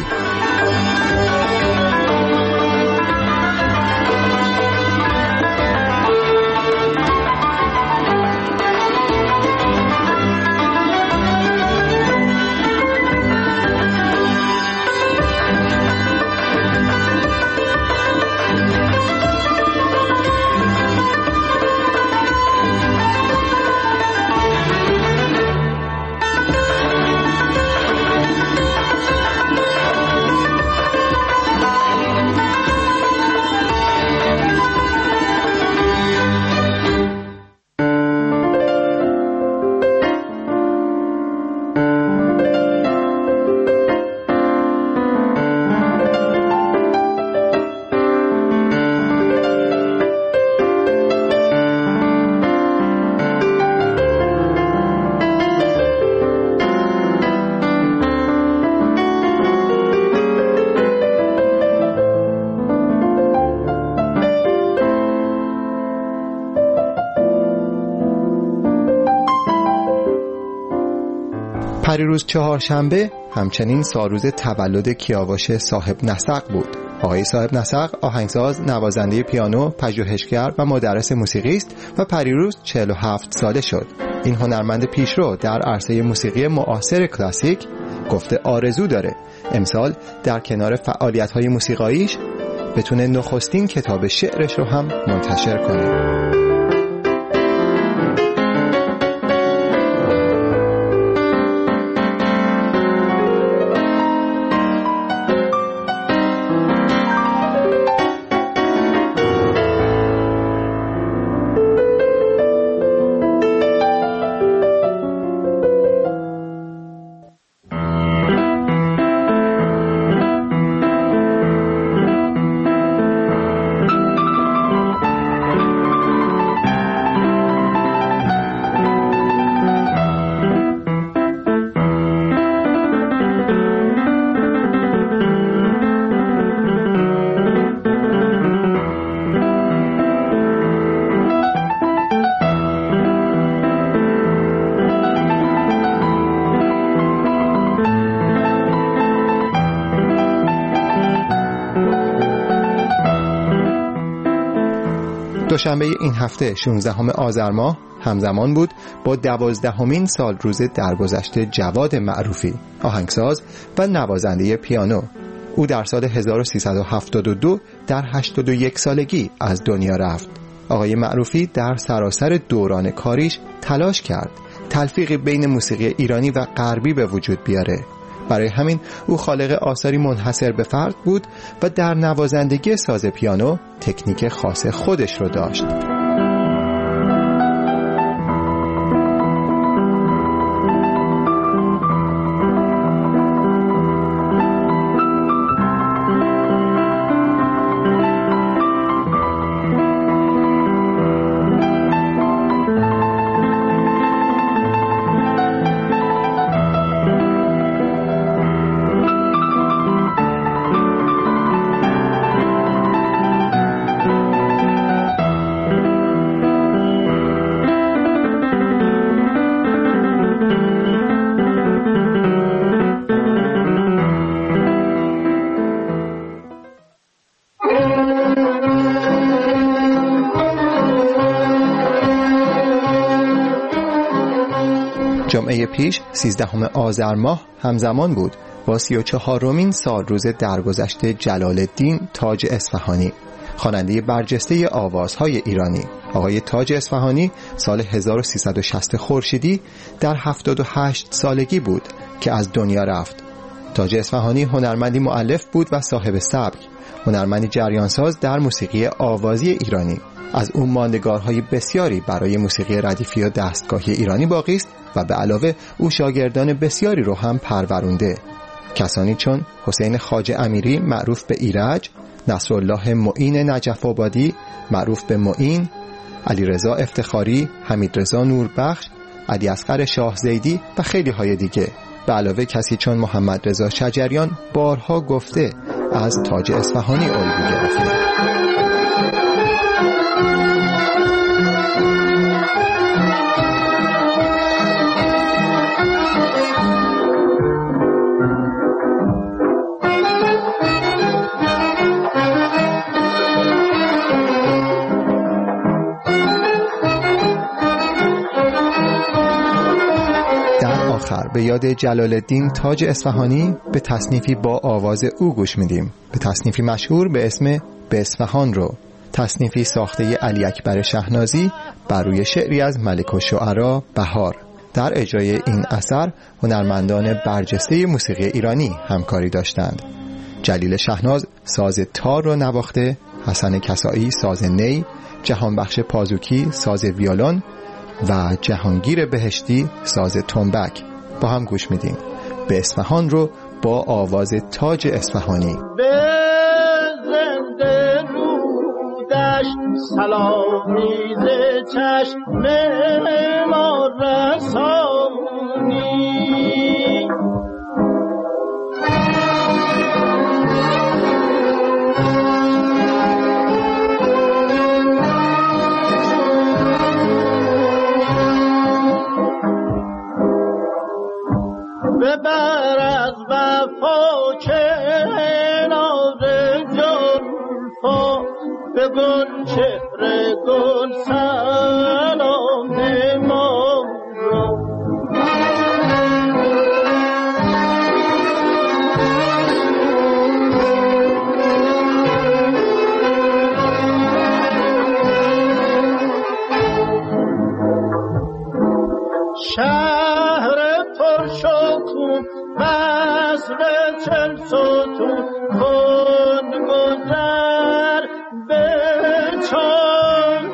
پریروز چهارشنبه همچنین سالروز تولد کیاوش صاحب نسق بود. آقای صاحب نسق آهنگساز، نوازنده پیانو، پژوهشگر و مدرس موسیقی است و پریروز 47 ساله شد. این هنرمند پیشرو در عرصه موسیقی معاصر کلاسیک گفته آرزو داره امسال در کنار فعالیت‌های موسیقاییش بتونه نخستین کتاب شعرش رو هم منتشر کنه. دوشنبه این هفته 16 آذر ماه همزمان بود با 12مین سالروز درگذشت جواد معروفی، آهنگساز و نوازنده پیانو. او در سال 1372 در 81 سالگی از دنیا رفت. آقای معروفی در سراسر دوران کاریش تلاش کرد تلفیقی بین موسیقی ایرانی و غربی به وجود بیاره. برای همین او خالق آثاری منحصر به فرد بود و در نوازندگی ساز پیانو تکنیک خاص خودش رو داشت. جمعه پیش 13 آذر ماه همزمان بود با 34مین سالروز درگذشت جلال الدین تاج اصفهانی، خواننده برجسته آوازهای ایرانی. آقای تاج اصفهانی سال 1360 خورشیدی در 78 سالگی بود که از دنیا رفت. تاج اصفهانی هنرمندی مؤلف بود و صاحب سبک، هنرمندی جریانساز در موسیقی آوازی ایرانی. از اون ماندگارهای بسیاری برای موسیقی ردیفی و دستگاهی ایرانی باقی است و به علاوه او شاگردان بسیاری رو هم پرورونده. کسانی چون حسین خواجه امیری معروف به ایرج، نصرالله معین نجف آبادی معروف به معین، علیرضا افتخاری، حمیدرضا نوربخش، علی اصغر شاه زیدی و خیلی های دیگه. به علاوه کسی چون محمد رضا شجریان بارها گفته از تاج اصفهانی الگو گرفته. به یاد جلال الدین تاج اصفهانی به تصنیفی با آواز او گوش میدیم، به تصنیفی مشهور به اسم به اصفهان رو، تصنیفی ساخته علی اکبر شهنازی بر روی شعری از ملک الشعرا بهار. در اجرای این اثر هنرمندان برجسته موسیقی ایرانی همکاری داشتند. جلیل شهناز ساز تار رو نواخته، حسن کسایی ساز نی، جهانبخش پازوکی ساز ویولون و جهانگیر بهشتی ساز تنبک. با هم گوش میدیم به اصفهان رو با آواز تاج اصفهانی. به زنده رودش سلامی ز چشم ما رسانی، ببر از وفا کنار جلفا، به گل چهره گل سلام ما را. شهر پرشکوه مصر چل ستون کن گذر به چون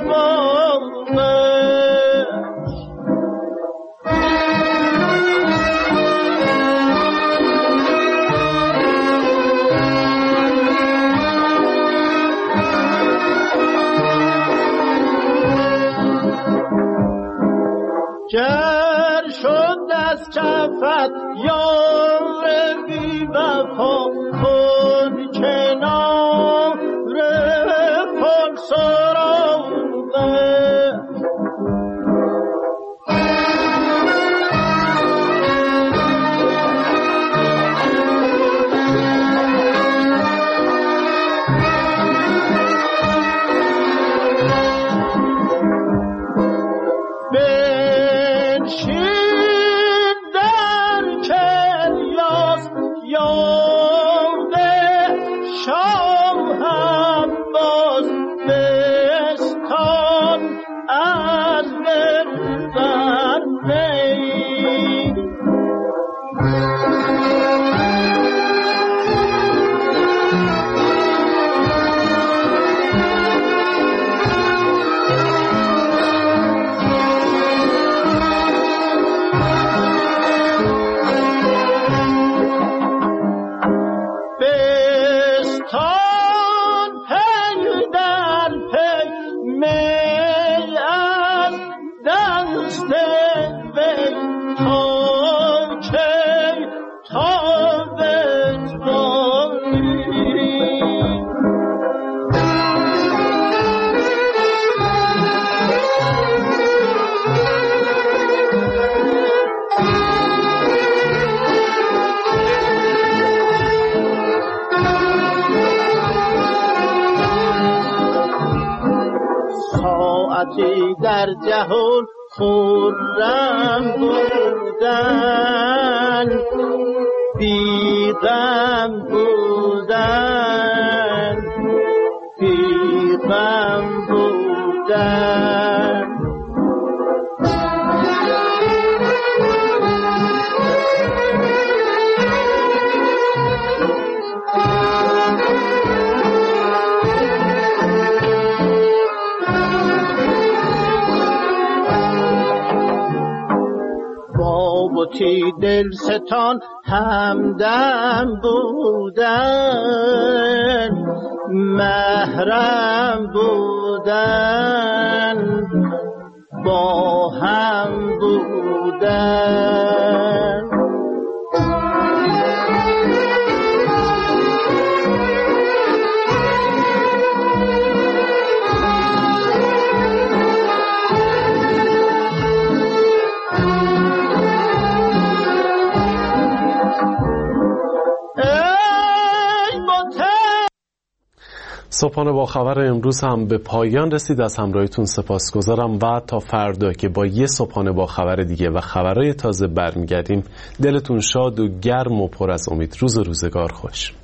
باغش، گر شد از چفت یار بی وفا کن کنار پل سراغش. در جهان خرم بودن، بی غم بودن، بی غم بودن. گیتی دل ستان همدم بودن محرم بودن با هم بودن صبحانه با خبر امروز هم به پایان رسید. از همراهیتون سپاسگزارم و تا فردا که با یه صبحانه با خبر دیگه و خبرهای تازه برمیگردیم. دلتون شاد و گرم و پر از امید. روز و روزگار خوش.